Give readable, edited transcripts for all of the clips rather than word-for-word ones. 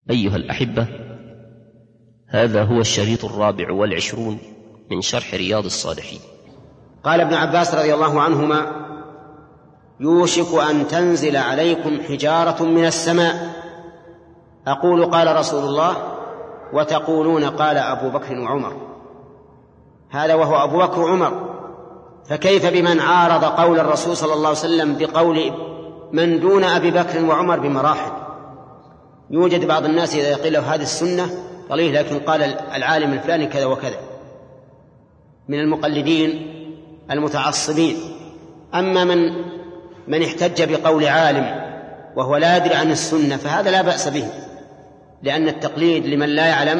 أيها الأحبة، هذا هو الشريط 24 من شرح رياض الصالحين. قال ابن عباس رضي الله عنهما: يوشك أن تنزل عليكم حجارة من السماء. أقول قال رسول الله، وتقولون قال أبو بكر وعمر. هذا وهو أبو بكر وعمر، فكيف بمن عارض قول الرسول صلى الله عليه وسلم بقول من دون أبي بكر وعمر بمراحل؟ يوجد بعض الناس إذا يقول له هذه السنة قليل، لكن قال العالم الفلاني كذا وكذا من المقلدين المتعصبين. أما من احتج بقول عالم وهو لا يدري عن السنة فهذا لا بأس به، لأن التقليد لمن لا يعلم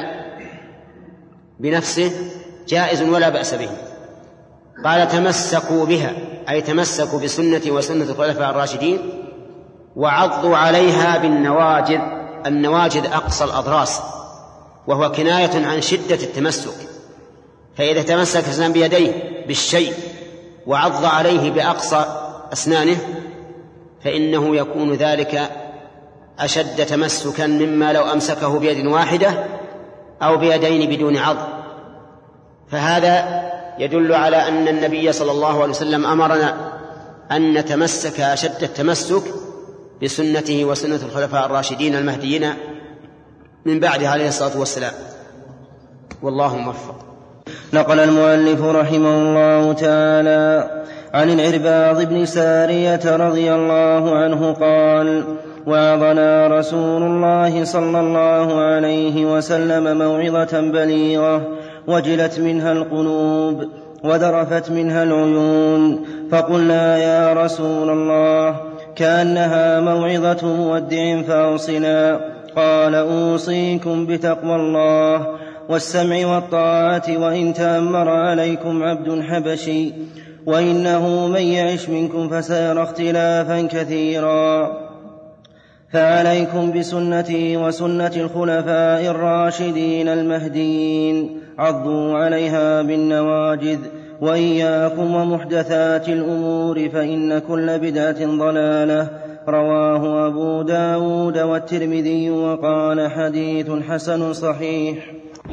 بنفسه جائز ولا بأس به. قال: تمسكوا بها، أي تمسكوا بسنتي وسنة الخلفاء الراشدين، وعضوا عليها بالنواجذ. النواجذ أقصى الأضراس، وهو كناية عن شدة التمسك. فإذا تمسك الإنسان بيديه بالشيء وعض عليه بأقصى أسنانه فإنه يكون ذلك أشد تمسكا مما لو أمسكه بيد واحدة أو بيدين بدون عض. فهذا يدل على أن النبي صلى الله عليه وسلم أمرنا أن نتمسك أشد التمسك بسنته وسنة الخلفاء الراشدين المهديين من بعده عليه الصلاة والسلام، والله موفق. نقل المؤلف رحمه الله تعالى عن العرباض بن سارية رضي الله عنه قال: وعظنا رسول الله صلى الله عليه وسلم موعظة بليغة وجلت منها القلوب وذرفت منها العيون، فقلنا: يا رسول الله، كأنها موعظة مودع فأوصنا. قال: أوصيكم بتقوى الله والسمع والطاعة، وإن تأمر عليكم عبد حبشي، وإنه من يعش منكم فسيرى اختلافا كثيرا، فعليكم بسنتي وسنة الخلفاء الراشدين المهديين، عضوا عليها بالنواجذ، وإياكم ومحدثات الأمور، فإن كل بدعة ضلالة. رواه أبو داود والترمذي وقال: حديث حسن صحيح.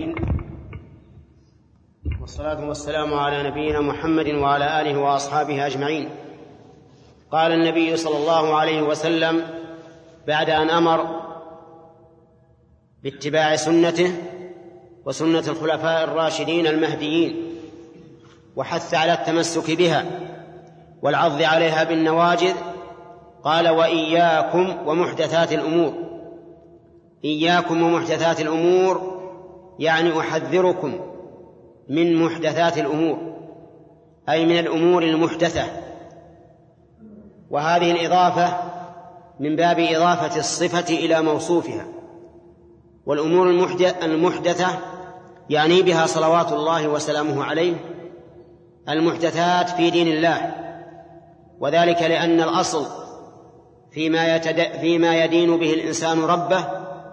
والصلاة والسلام على نبينا محمد وعلى آله وأصحابه أجمعين. قال النبي صلى الله عليه وسلم بعد أن أمر باتباع سنته وسنة الخلفاء الراشدين المهديين، وحث على التمسك بها والعض عليها بالنواجذ، قال: وإياكم ومحدثات الأمور. إياكم ومحدثات الأمور يعني أحذركم من محدثات الأمور، أي من الأمور المحدثة. وهذه الإضافة من باب إضافة الصفة إلى موصوفها. والأمور المحدثة يعني بها صلوات الله وسلامه عليه المحدثات في دين الله، وذلك لأن الأصل فيما يدين به الإنسان ربه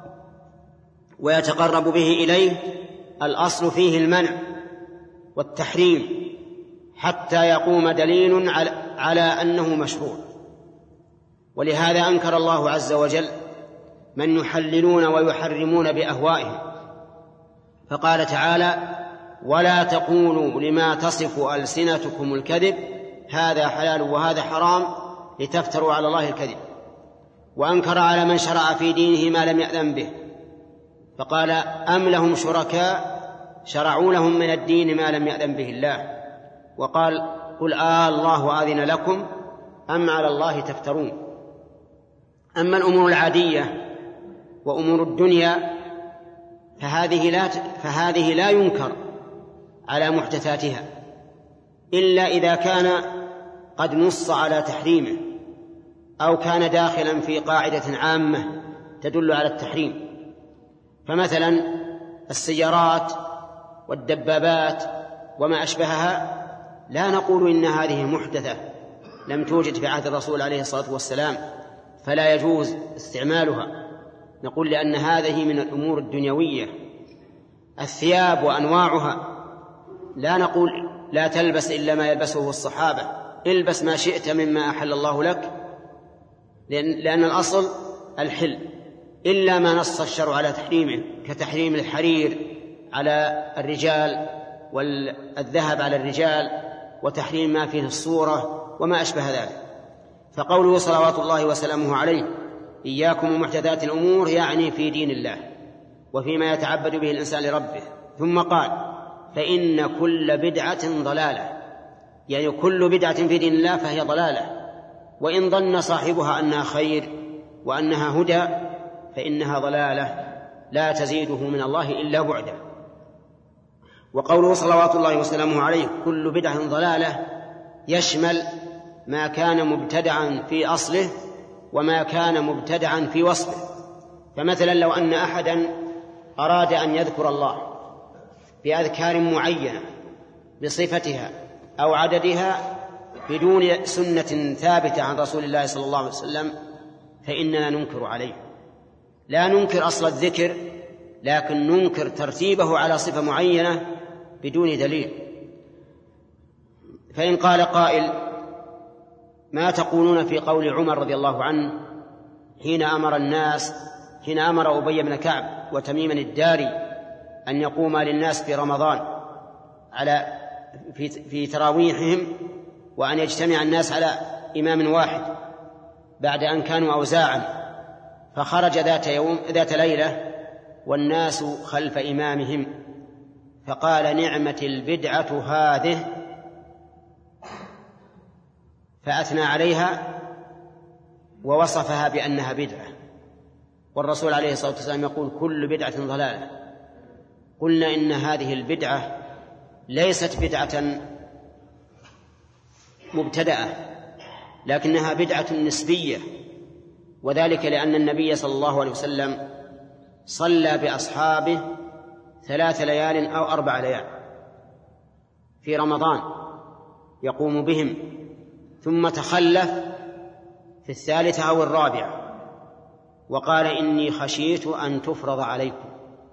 ويتقرب به إليه، الأصل فيه المنع والتحريم حتى يقوم دليل على أنه مشروع. ولهذا أنكر الله عز وجل من يحللون ويحرمون بأهوائهم، فقال تعالى: ولا تقولوا لما تصف ألسنتكم الكذب هذا حلال وهذا حرام لتفتروا على الله الكذب. وأنكر على من شرع في دينه ما لم يأذن به، فقال: أم لهم شركاء شرعوا لهم من الدين ما لم يأذن به الله. وقال: قل الله آذن لكم أم على الله تفترون. أما الأمور العادية وأمور الدنيا فهذه لا ينكر على محدثاتها إلا إذا كان قد نص على تحريمه أو كان داخلا في قاعدة عامة تدل على التحريم. فمثلا السيارات والدبابات وما أشبهها لا نقول إن هذه محدثة لم توجد في عهد الرسول عليه الصلاة والسلام فلا يجوز استعمالها، نقول لأن هذه من الأمور الدنيوية. الثياب وأنواعها لا نقول لا تلبس إلا ما يلبسه الصحابة، البس ما شئت مما أحل الله لك، لأن الأصل الحل. إلا ما نص الشرع على تحريمه كتحريم الحرير على الرجال والذهب على الرجال وتحريم ما فيه الصورة وما أشبه ذلك. فقوله صلوات الله وسلامه عليه إياكم ومحدثات الأمور يعني في دين الله وفيما يتعبد به الإنسان لربه. ثم قال فإن كل بدعة ضلالة، يعني كل بدعة في دين الله فهي ضلالة، وإن ظن صاحبها أنها خير وأنها هدى فإنها ضلالة لا تزيده من الله إلا بعدا. وقوله صلوات الله وسلامه عليه كل بدعة ضلالة يشمل ما كان مبتدعا في أصله وما كان مبتدعا في وصفه. فمثلا لو أن أحدا أراد أن يذكر الله بأذكار معينة بصفتها أو عددها بدون سنة ثابتة عن رسول الله صلى الله عليه وسلم فإننا ننكر عليه. لا ننكر أصل الذكر، لكن ننكر ترتيبه على صفة معينة بدون دليل. فإن قال قائل ما تقولون في قول عمر رضي الله عنه حين أمر أبي بن كعب وتميما الداري أن يقوم للناس في رمضان في تراويحهم وأن يجتمع الناس على إمام واحد بعد أن كانوا أوزاعا، فخرج ذات ليلة والناس خلف إمامهم فقال نعمة البدعة هذه، فأثنى عليها ووصفها بأنها بدعة. والرسول عليه الصلاة والسلام يقول كل بدعة ضلالة. قلنا إن هذه البدعة ليست بدعة مبتدأة، لكنها بدعة نسبية، وذلك لأن النبي صلى الله عليه وسلم صلى بأصحابه 3 ليال أو 4 ليال في رمضان يقوم بهم، ثم تخلف في 3 أو 4 وقال إني خشيت أن تفرض عليكم،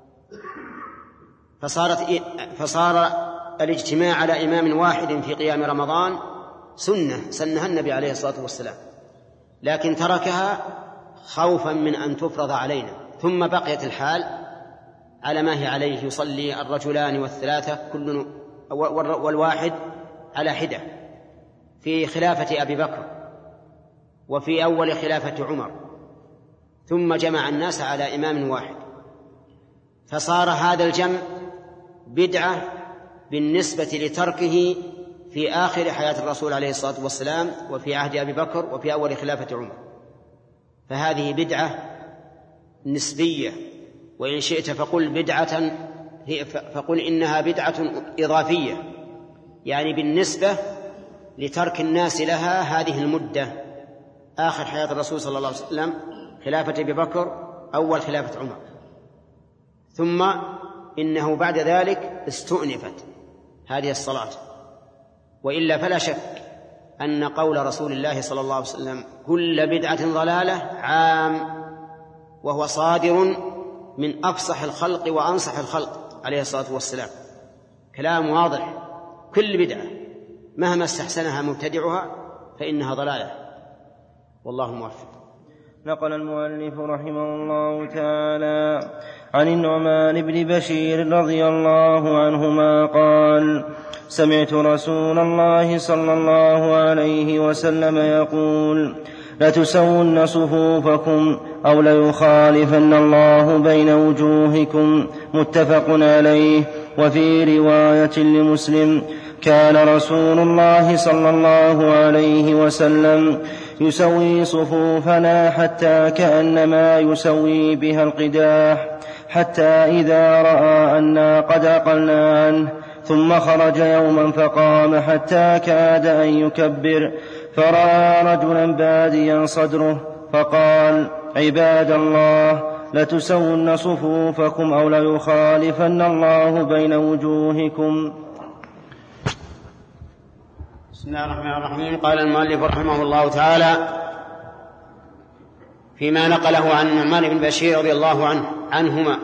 فصار الاجتماع على إمام واحد في قيام رمضان سنها النبي عليه الصلاة والسلام، لكن تركها خوفا من أن تفرض علينا، ثم بقيت الحال على ما هي عليه، يصلي الرجلان وال3 كل والواحد على حدة في خلافة أبي بكر وفي أول خلافة عمر، ثم جمع الناس على إمام واحد، فصار هذا الجمع بدعة بالنسبة لتركه في آخر حياة الرسول عليه الصلاة والسلام وفي عهد أبي بكر وفي أول خلافة عمر. فهذه بدعة نسبية، وإن شئت فقل إنها بدعة إضافية، يعني بالنسبة لترك الناس لها هذه المدة آخر حياة الرسول صلى الله عليه وسلم خلافة أبي بكر أول خلافة عمر، ثم إنه بعد ذلك استؤنفت هذه الصلاة. وإلا فلا شك أن قول رسول الله صلى الله عليه وسلم كل بدعة ضلالة عام، وهو صادر من أفصح الخلق وأنصح الخلق عليه الصلاة والسلام، كلام واضح. كل بدعة مهما استحسنها مبتدعها فإنها ضلالة، والله موفق. نقل المؤلف رحمه الله تعالى عن النعمان بن بشير رضي الله عنهما قال سمعت رسول الله صلى الله عليه وسلم يقول لتسون صفوفكم أو ليخالفن الله بين وجوهكم، متفق عليه. وفي رواية لمسلم كان رسول الله صلى الله عليه وسلم يسوي صفوفنا حتى كأنما يسوي بها القداح، حتى إذا رأى أنا قد أقلنا عنه ثم خرج يوما فقام حتى كاد أن يكبر، فرأى رجلا باديا صدره فقال عباد الله لتسون صفوفكم أو ليخالفن الله بين وجوهكم. بسم الله الرحمن الرحيم. قال المؤلف رحمه الله تعالى فيما نقله عن النعمان بن بشير رضي الله عنهما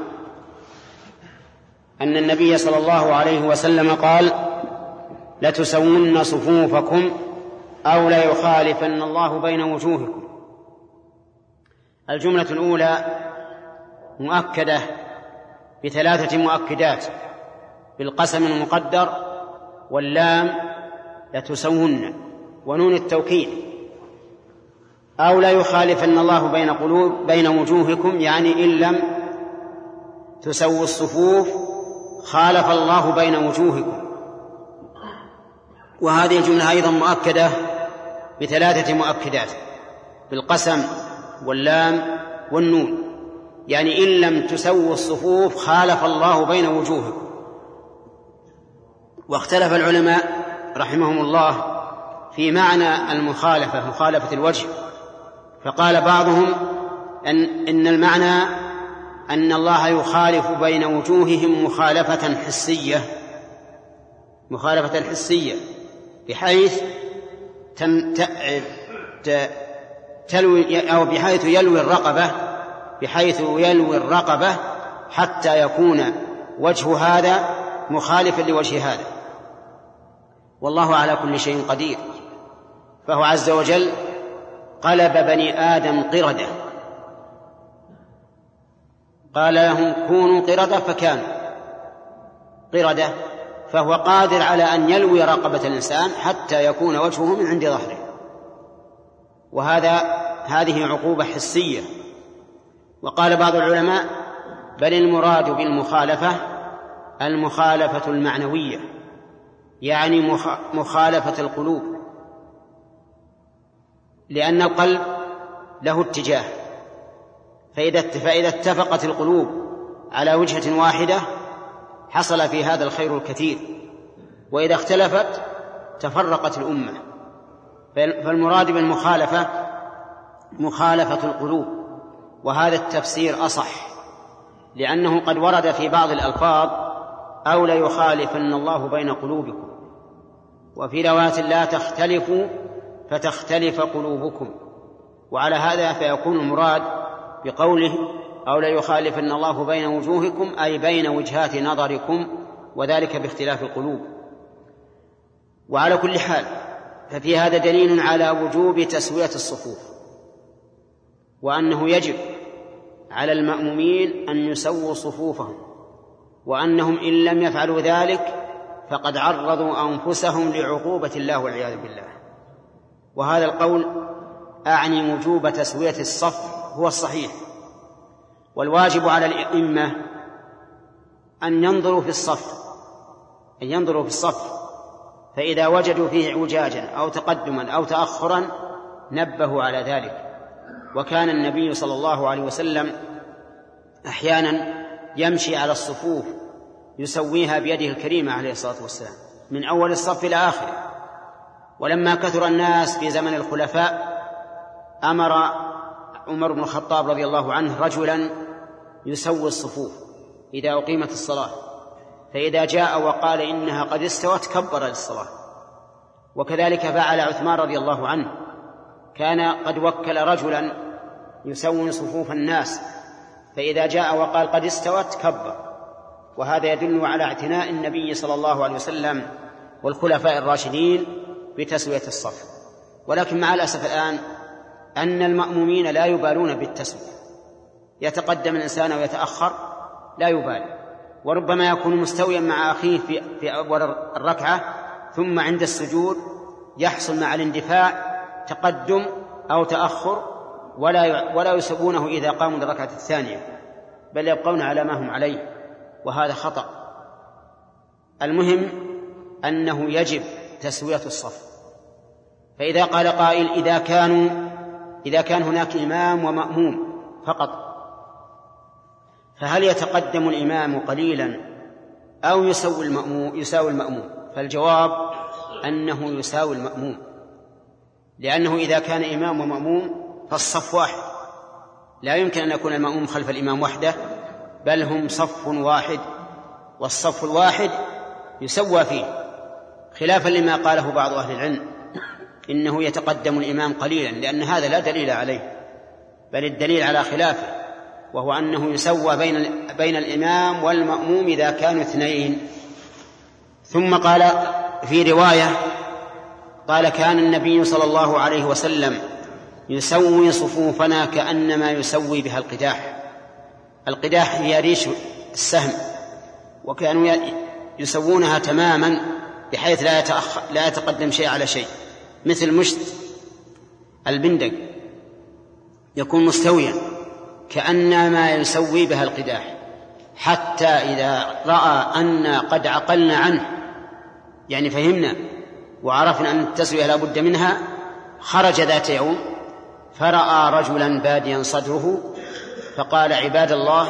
أن النبي صلى الله عليه وسلم قال لتسون صفوفكم أو ليخالفن الله بين وجوهكم. الجملة الأولى مؤكدة ب3 مؤكدات: بالقسم المقدر، واللام لتسون، ونون التوكيد. أو لا يخالفن الله بين وجوهكم، يعني إن لم تسووا الصفوف خالف الله بين وجوهكم. وهذه الجملة أيضا مؤكدة ب3 مؤكدات: بالقسم واللام والنون، يعني إن لم تسووا الصفوف خالف الله بين وجوهكم. واختلف العلماء رحمهم الله في معنى المخالفة، مخالفة الوجه. فقال بعضهم إن المعنى أن الله يخالف بين وجوههم مخالفة حسية، بحيث بحيث يلوي الرقبة حتى يكون وجه هذا مخالفا لوجه هذا. والله على كل شيء قدير، فهو عز وجل قلب بني آدم قردة، قال لهم كونوا قردة فكانوا قردة، فهو قادر على أن يلوي رقبة الإنسان حتى يكون وجهه من عند ظهره. هذه عقوبة حسية. وقال بعض العلماء بل المراد بالمخالفة المخالفة المعنوية، يعني مخالفة القلوب، لأن القلب له اتجاه، فإذا اتفقت القلوب على وجهة واحدة حصل في هذا الخير الكثير، وإذا اختلفت تفرقت الأمة. فالمراد بالمخالفة مخالفة القلوب، وهذا التفسير أصح، لأنه قد ورد في بعض الألفاظ أو لا يخالفن الله بين قلوبكم، وفي رواية لا تختلفوا فتختلف قلوبكم. وعلى هذا فيكون المراد بقوله أو لا يخالفن الله بين وجوهكم أي بين وجهات نظركم، وذلك باختلاف القلوب. وعلى كل حال ففي هذا دليل على وجوب تسوية الصفوف، وأنه يجب على المأمومين أن يسووا صفوفهم، وأنهم إن لم يفعلوا ذلك فقد عرضوا أنفسهم لعقوبة الله والعياذ بالله. وهذا القول أعني وجوب تسوية الصف هو الصحيح. والواجب على الأئمة أن ينظروا في الصف، فإذا وجدوا فيه اعوجاجا أو تقدما أو تأخرا نبهوا على ذلك. وكان النبي صلى الله عليه وسلم أحيانا يمشي على الصفوف يسويها بيده الكريمة عليه الصلاة والسلام من أول الصف إلى آخره. ولما كثر الناس في زمن الخلفاء أمر عمر بن الخطاب رضي الله عنه رجلا يسوي الصفوف إذا أقيمت الصلاة، فإذا جاء وقال إنها قد استوت كبر للصلاة. وكذلك فعل عثمان رضي الله عنه، كان قد وكل رجلا يسوي صفوف الناس، فإذا جاء وقال قد استوت كبر. وهذا يدل على اعتناء النبي صلى الله عليه وسلم والخلفاء الراشدين بتسوية الصف. ولكن مع الأسف الآن أن المأمومين لا يبالون بالتسوية، يتقدم الإنسان ويتأخر لا يبالي، وربما يكون مستويا مع أخيه في أول الركعة، ثم عند السجود يحصل مع الاندفاع تقدم أو تأخر، ولا يسوونه إذا قاموا للركعة الثانية، بل يبقون على ما هم عليه، وهذا خطأ. المهم أنه يجب تسوية الصف. فإذا قال قائل إذا كان هناك إمام ومأموم فقط، فهل يتقدم الإمام قليلا أو يساوي المأموم؟ فالجواب أنه يساوي المأموم، لأنه إذا كان إمام ومأموم فالصف واحد، لا يمكن أن يكون المأموم خلف الإمام وحده، بل هم صف واحد، والصف الواحد يسوى فيه، خلافا لما قاله بعض أهل العلم إنه يتقدم الإمام قليلا، لأن هذا لا دليل عليه، بل الدليل على خلافه، وهو أنه يسوى بين الإمام والمأموم إذا كانوا اثنين. ثم قال في رواية قال كان النبي صلى الله عليه وسلم يسوي صفوفنا كأنما يسوي بها القداح، القداح هي ريش السهم، وكانوا يسوونها تماما بحيث لا يتقدم شيء على شيء، مثل مشت البندق يكون مستويا كأنما يسوي بها القداح، حتى إذا رأى أن قد عقلنا عنه، يعني فهمنا وعرفنا أن التسوية لا بد منها، خرج ذات يوم فرأى رجلا باديا صدره فقال: عباد الله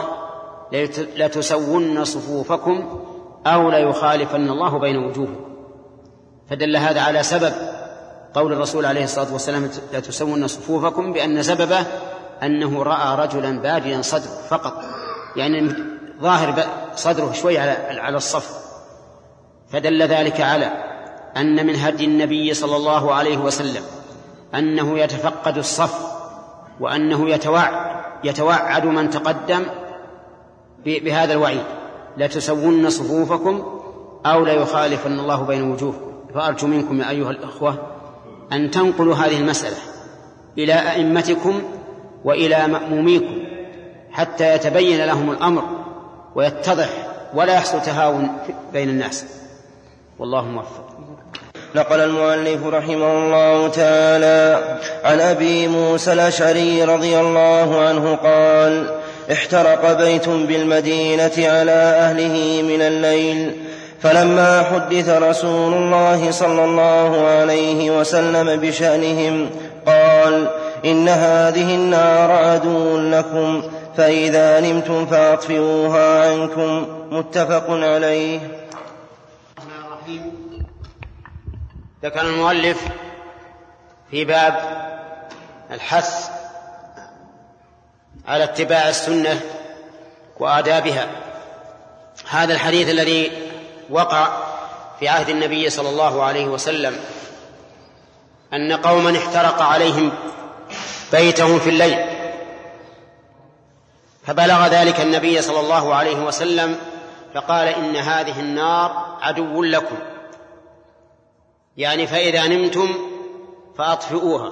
لتسون صفوفكم أو ليخالفن الله بين وجوهكم. فدل هذا على سبب قول الرسول عليه الصلاة والسلام: لتسون صفوفكم، بأن سببه أنه رأى رجلا باديا صدره فقط، يعني ظاهر صدره شوي على الصف. فدل ذلك على أن من هدي النبي صلى الله عليه وسلم أنه يتفقد الصف، وأنه يتوعد من تقدم بهذا الوعيد: لتسون صفوفكم أو ليخالفن الله بين وجوهكم. فأرجو منكم يا أيها الأخوة أن تنقلوا هذه المسألة إلى أئمتكم وإلى مأموميكم حتى يتبين لهم الأمر ويتضح ولا يحصل تهاون بين الناس، والله موفق. نقل المؤلف رحمه الله تعالى عن أبي موسى الأشعري رضي الله عنه قال: احترق بيت بالمدينة على أهله من الليل، فلما حدث رسول الله صلى الله عليه وسلم بشأنهم قال: إن هذه النار عدو لكم، فإذا نمتم فأطفئوها عنكم. متفق عليه. ذكر المؤلف في باب الحث على اتباع السنة وآدابها هذا الحديث الذي وقع في عهد النبي صلى الله عليه وسلم، أن قوما احترق عليهم بيتهم في الليل، فبلغ ذلك النبي صلى الله عليه وسلم فقال: إن هذه النار عدو لكم، يعني فإذا نمتم فأطفئوها.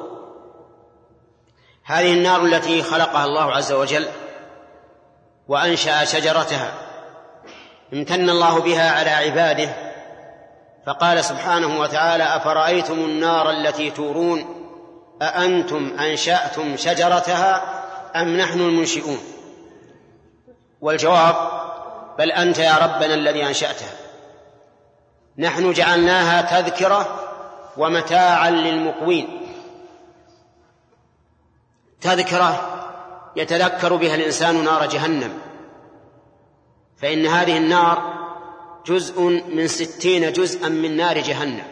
هذه النار التي خلقها الله عز وجل وأنشأ شجرتها، امتن الله بها على عباده، فقال سبحانه وتعالى: أفرأيتم النار التي تورون أأنتم أنشأتم شجرتها أم نحن المنشئون؟ والجواب: بل أنت يا ربنا الذي أنشأتها، نحن جعلناها تذكرة ومتاعا للمقوين. تذكرة يتذكر بها الإنسان نار جهنم، فإن هذه النار جزء من 60 جزءا من نار جهنم.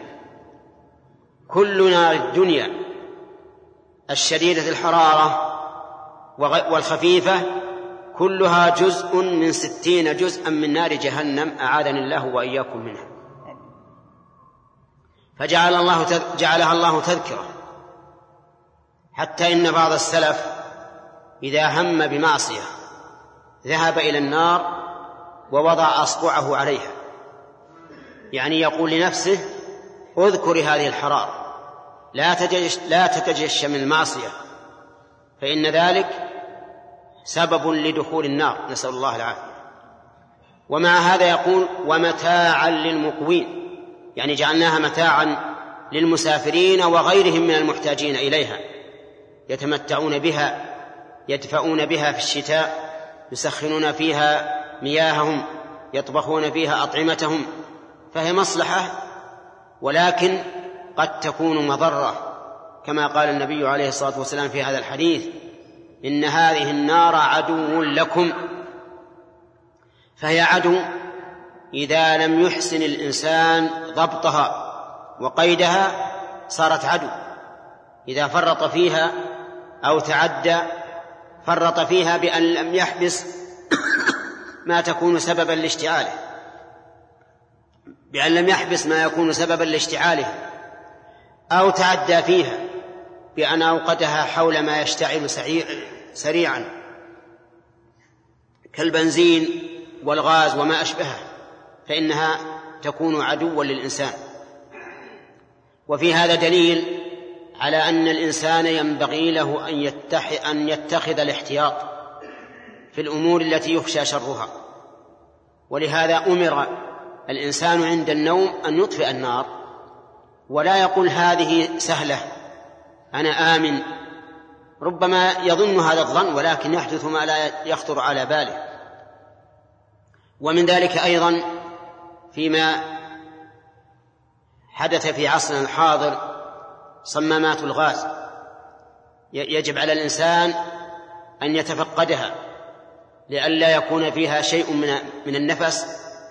كل نار الدنيا الشديدة الحرارة والخفيفة كلها جزء من 60 جزءا من نار جهنم، أعاذني الله وإياكم منها. فجعلها الله تذكرة، حتى إن بعض السلف إذا هم بمعصية ذهب إلى النار ووضع أصبعه عليها، يعني يقول لنفسه: اذكر هذه الحرارة، لا تتجشم المعصية، فإن ذلك سبب لدخول النار، نسأل الله العافية. ومع هذا يقول: ومتاعا للمقوين، يعني جعلناها متاعا للمسافرين وغيرهم من المحتاجين إليها، يتمتعون بها، يدفعون بها في الشتاء، يسخنون فيها مياههم، يطبخون فيها أطعمتهم، فهي مصلحة، ولكن قد تكون مضرة، كما قال النبي عليه الصلاة والسلام في هذا الحديث: إن هذه النار عدو لكم. فهي عدو إذا لم يحسن الإنسان ضبطها وقيدها، صارت عدو. إذا فرط فيها أو تعدى، فرط فيها بأن لم يحبس ما تكون سببا لاشتعاله، بأن لم يحبس ما يكون سببا لاشتعاله، أو تعدى فيها بأن أوقدها حول ما يشتعل سريعا كالبنزين والغاز وما أشبهه، فإنها تكون عدوا للإنسان. وفي هذا دليل على أن الإنسان ينبغي له أن يتخذ الاحتياط في الأمور التي يخشى شرها. ولهذا أمر الإنسان عند النوم أن يطفئ النار، ولا يقول هذه سهلة أنا آمن. ربما يظن هذا الظن ولكن يحدث ما لا يخطر على باله. ومن ذلك أيضا فيما حدث في عصرنا الحاضر صمامات الغاز، يجب على الإنسان أن يتفقدها لئلا يكون فيها شيء من النفس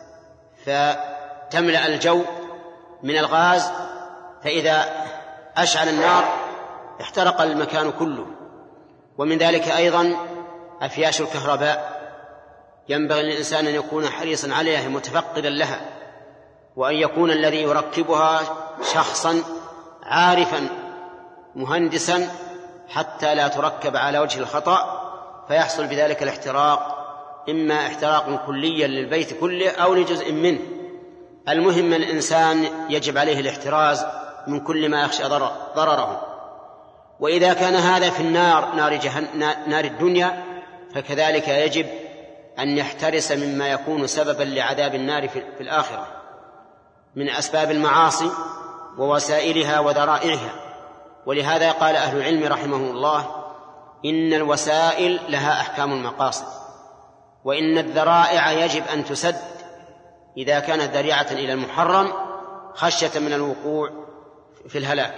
فتملأ الجو من الغاز، فإذا أشعل النار احترق المكان كله. ومن ذلك أيضا أفياش الكهرباء، ينبغي للإنسان أن يكون حريصا عليها متفقدا لها، وأن يكون الذي يركبها شخصا عارفا مهندسا حتى لا تركب على وجه الخطأ فيحصل بذلك الاحتراق، إما احتراق كليا للبيت كله أو لجزء منه. المهم الإنسان يجب عليه الاحتراز من كل ما يخشى ضرره. وإذا كان هذا في نار الدنيا، فكذلك يجب أن يحترس مما يكون سببا لعذاب النار في الآخرة من أسباب المعاصي ووسائلها وذرائعها. ولهذا قال أهل العلم رحمهم الله: إن الوسائل لها أحكام المقاصد، وإن الذرائع يجب أن تسد إذا كانت ذريعة إلى المحرم خشية من الوقوع في الهلاك.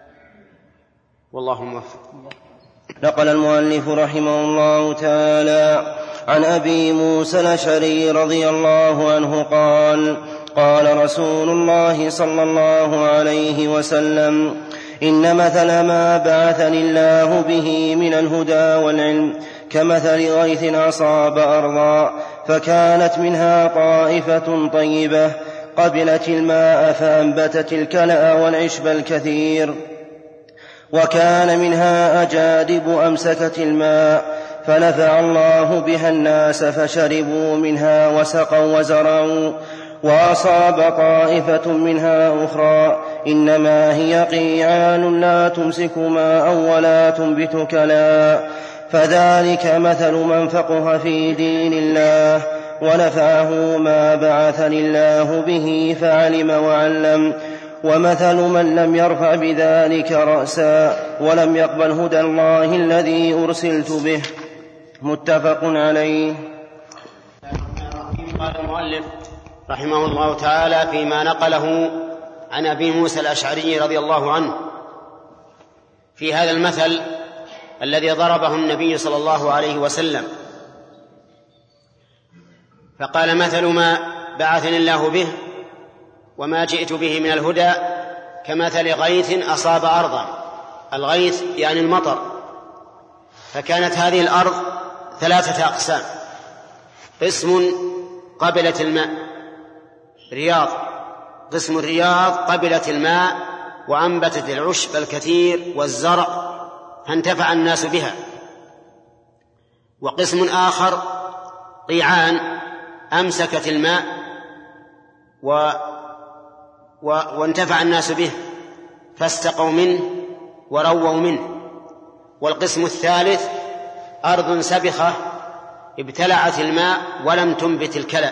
والله موفق. نقل المؤلف رحمه الله تعالى عن أبي موسى الأشعري رضي الله عنه قال: قال رسول الله صلى الله عليه وسلم: إن مثل ما بعثني الله به من الهدى والعلم كمثل غيث أصاب أرضا فكانت منها طائفة طيبة قبلت الماء فأنبتت الكلأ والعشب الكثير، وكان منها أجادب أمسكت الماء فنفع الله بها الناس فشربوا منها وسقوا وزرعوا، وأصاب طائفة منها أخرى إنما هي قيعان لا تمسك ماء ولا تنبت كلا، فذلك مثل من فقه في دين الله ونفعه ما بعثني الله به فعلم وعلم، ومثل من لم يرفع بذلك رأسا ولم يقبل هدى الله الذي أرسلت به. متفق عليه. قال المؤلف رحمه الله تعالى فيما نقله عن أبي موسى الأشعري رضي الله عنه في هذا المثل الذي ضربه النبي صلى الله عليه وسلم، فقال: مثل ما بعثني الله به وما جئت به من الهدى كمثل غيث أصاب أرضا. الغيث يعني المطر. فكانت هذه الأرض 3 أقسام: قسم قبلت الماء رياض، قسم الرياض قبلت الماء وأنبتت العشب الكثير والزرع فانتفع الناس بها، وقسم آخر قيعان أمسكت الماء وانتفع الناس به فاستقوا منه ورووا منه، والقسم الثالث أرض سبخة ابتلعت الماء ولم تنبت الكلأ.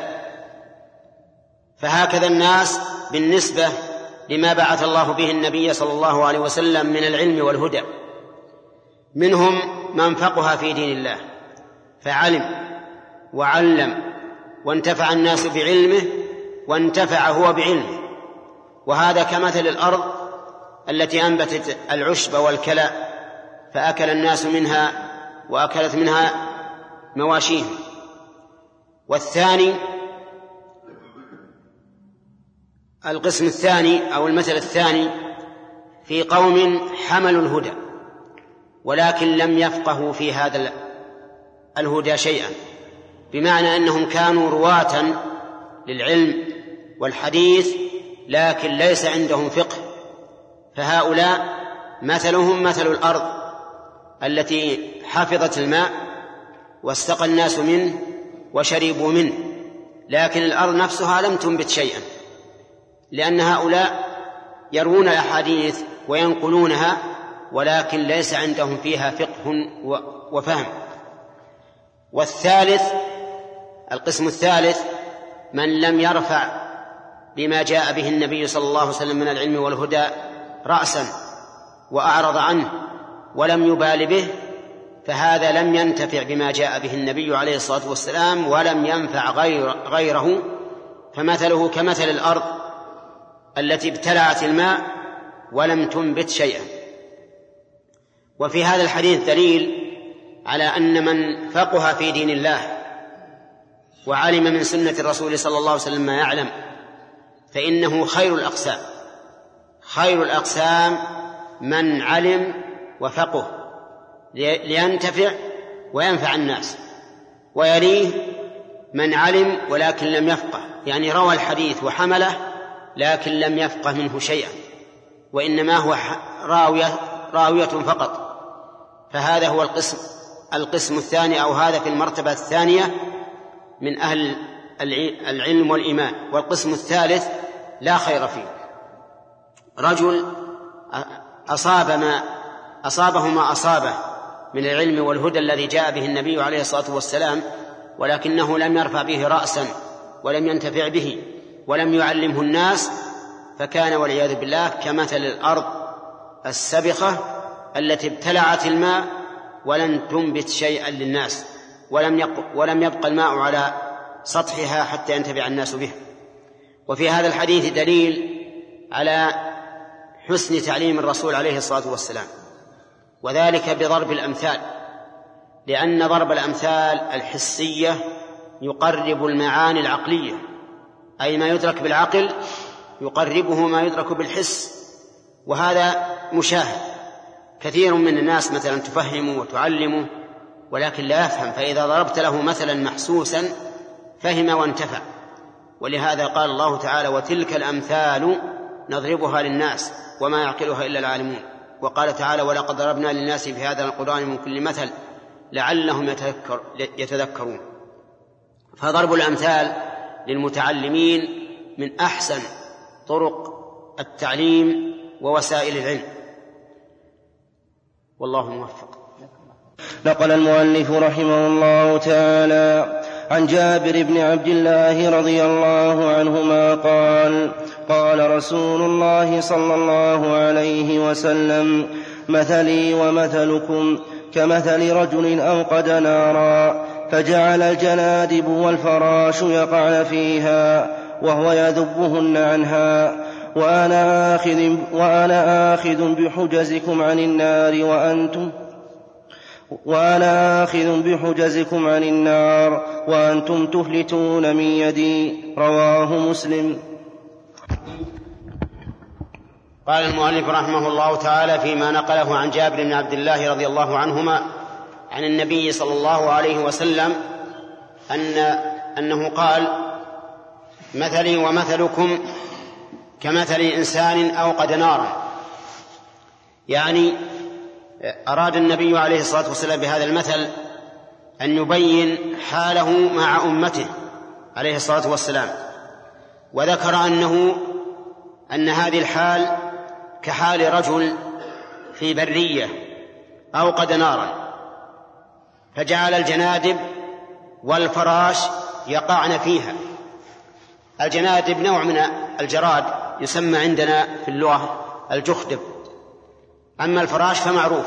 فهكذا الناس بالنسبة لما بعث الله به النبي صلى الله عليه وسلم من العلم والهدى، منهم من فقه في دين الله فعلم وعلم وانتفع الناس بعلمه وانتفع هو بعلمه، وهذا كمثل الأرض التي أنبتت العشب والكلأ فأكل الناس منها وأكلت منها مواشيهم. والثاني القسم الثاني أو المثل الثاني في قوم حملوا الهدى ولكن لم يفقهوا في هذا الهدى شيئا، بمعنى أنهم كانوا رواة للعلم والحديث لكن ليس عندهم فقه، فهؤلاء مثلهم مثل الأرض التي حفظت الماء واستقى الناس منه وشربوا منه، لكن الأرض نفسها لم تنبت شيئا، لأن هؤلاء يروون الأحاديث وينقلونها ولكن ليس عندهم فيها فقه وفهم. والثالث، القسم الثالث، من لم يرفع بما جاء به النبي صلى الله عليه وسلم من العلم والهدى رأسا وأعرض عنه ولم يبال به، فهذا لم ينتفع بما جاء به النبي عليه الصلاة والسلام ولم ينفع غيره، فمثله كمثل الأرض التي ابتلعت الماء ولم تنبت شيئا. وفي هذا الحديث دليل على أن من فقه في دين الله وعلم من سنة الرسول صلى الله عليه وسلم ما يعلم فإنه خير الأقسام. خير الأقسام من علم وفقه لينتفع وينفع الناس، ويليه من علم ولكن لم يفقه، يعني روى الحديث وحمله لكن لم يفقه منه شيئا، وإنما هو راوية فقط. فهذا هو القسم الثاني، أو هذا في المرتبة الثانية من أهل العلم والإيمان. والقسم الثالث لا خير فيه، رجل أصابه ما أصابه من العلم والهدى الذي جاء به النبي عليه الصلاة والسلام، ولكنه لم يرفع به رأسا ولم ينتفع به ولم يعلمه الناس، فكان والعياذ بالله كمثل الأرض السبخة التي ابتلعت الماء ولن تنبت شيئا للناس، ولم يبقى الماء على سطحها حتى ينتفع الناس به. وفي هذا الحديث دليل على حسن تعليم الرسول عليه الصلاة والسلام، وذلك بضرب الأمثال، لأن ضرب الأمثال الحسية يقرب المعاني العقلية، أي ما يدرك بالعقل يقربه ما يدرك بالحس، وهذا مشاهد. كثير من الناس مثلا تفهمه وتعلمه ولكن لا يفهم، فإذا ضربت له مثلا محسوسا فهم وانتفع. ولهذا قال الله تعالى: وتلك الأمثال نضربها للناس وما يعقلها إلا العالمون. وقال تعالى: ولقد ضربنا للناس في هذا القرآن من كل مثل لعلهم يتذكرون. فضرب الأمثال للمتعلمين من أحسن طرق التعليم ووسائل العلم، والله موفق. نقل المؤلف رحمه الله تعالى عن جابر بن عبد الله رضي الله عنهما قال: قال رسول الله صلى الله عليه وسلم: مثلي ومثلكم كمثل رجل أوقد نارا فجعل الجنادب والفراش يقعن فيها وهو يذبهن عنها، وأنا آخذ بحجزكم عن النار وأنتم تفلتون من يدي. رواه مسلم. قال المؤلف رحمه الله تعالى فيما نقله عن جابر بن عبد الله رضي الله عنهما عن النبي صلى الله عليه وسلم أنه قال: مثلي ومثلكم كمثل إنسان أوقد نارا. يعني أراد النبي عليه الصلاة والسلام بهذا المثل أن يبين حاله مع أمته عليه الصلاة والسلام، وذكر أن هذه الحال كحال رجل في برية أوقد نارا فجعل الجنادب والفراش يقعن فيها. الجنادب نوع من الجراد يسمى عندنا في اللغة الجخدب، أما الفراش فمعروف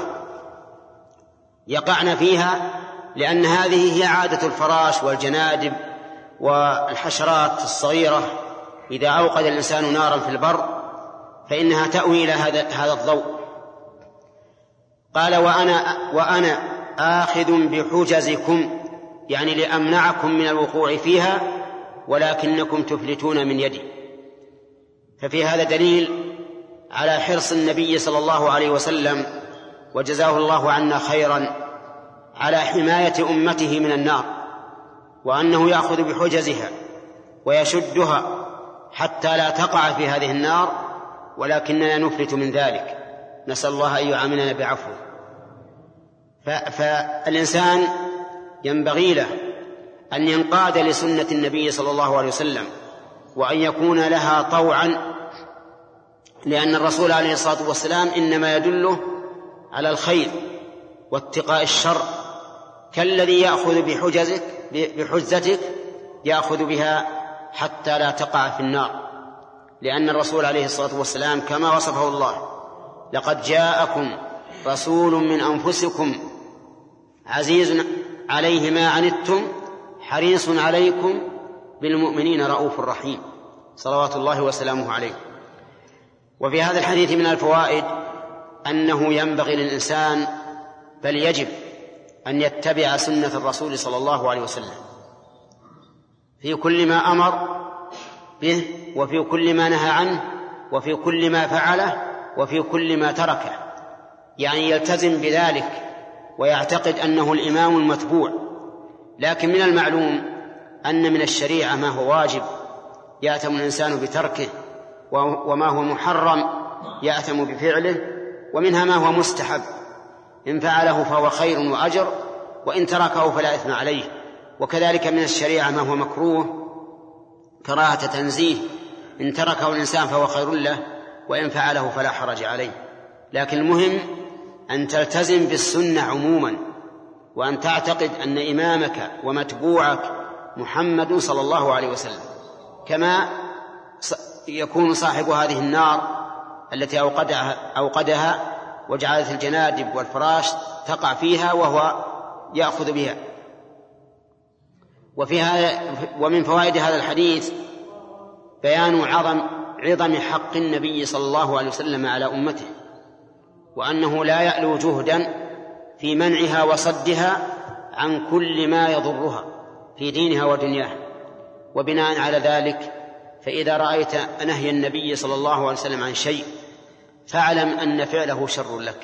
يقعن فيها، لأن هذه هي عادة الفراش والجنادب والحشرات الصغيرة. إذا أوقد الإنسان نارا في البر فإنها تأوي إلى هذا الضوء. قال: وأنا آخذ بحجزكم، يعني لأمنعكم من الوقوع فيها ولكنكم تفلتون من يدي. ففي هذا دليل على حرص النبي صلى الله عليه وسلم، وجزاه الله عنا خيرا، على حماية أمته من النار، وأنه يأخذ بحجزها ويشدها حتى لا تقع في هذه النار، ولكننا نفلت من ذلك، نسأل الله أن يعاملنا بعفوه. فالإنسان ينبغي له أن ينقاد لسنة النبي صلى الله عليه وسلم وأن يكون لها طوعا، لأن الرسول عليه الصلاة والسلام إنما يدله على الخير واتقاء الشر كالذي يأخذ بحجتك يأخذ بها حتى لا تقع في النار، لأن الرسول عليه الصلاة والسلام كما وصفه الله: لقد جاءكم رسول من أنفسكم عزيز عليه ما عنتم حريص عليكم بالمؤمنين رؤوف رحيم، صلوات الله وسلامه عليه. وفي هذا الحديث من الفوائد أنه ينبغي للإنسان بل يجب أن يتبع سنة الرسول صلى الله عليه وسلم في كل ما أمر به، وفي كل ما نهى عنه، وفي كل ما فعله، وفي كل ما تركه، يعني يلتزم بذلك ويعتقد أنه الإمام المتبوع. لكن من المعلوم أن من الشريعة ما هو واجب يأثم الإنسان بتركه، وما هو محرم يأثم بفعله، ومنها ما هو مستحب إن فعله فهو خير وأجر، وإن تركه فلا إثم عليه. وكذلك من الشريعة ما هو مكروه كراهة تنزيه، إن تركه الإنسان فهو خير له، وإن فعله فلا حرج عليه. لكن المهم أن تلتزم بالسنة عموما، وأن تعتقد أن إمامك ومتبوعك محمد صلى الله عليه وسلم، كما يكون صاحب هذه النار التي أوقدها وجعلت الجنادب والفراش تقع فيها وهو يأخذ بها. ومن فوائد هذا الحديث بيان عظم حق النبي صلى الله عليه وسلم على أمته، وأنه لا يألو جهدا في منعها وصدها عن كل ما يضرها في دينها ودنياها. وبناء على ذلك فإذا رأيت نهي النبي صلى الله عليه وسلم عن شيء فاعلم أن فعله شر لك،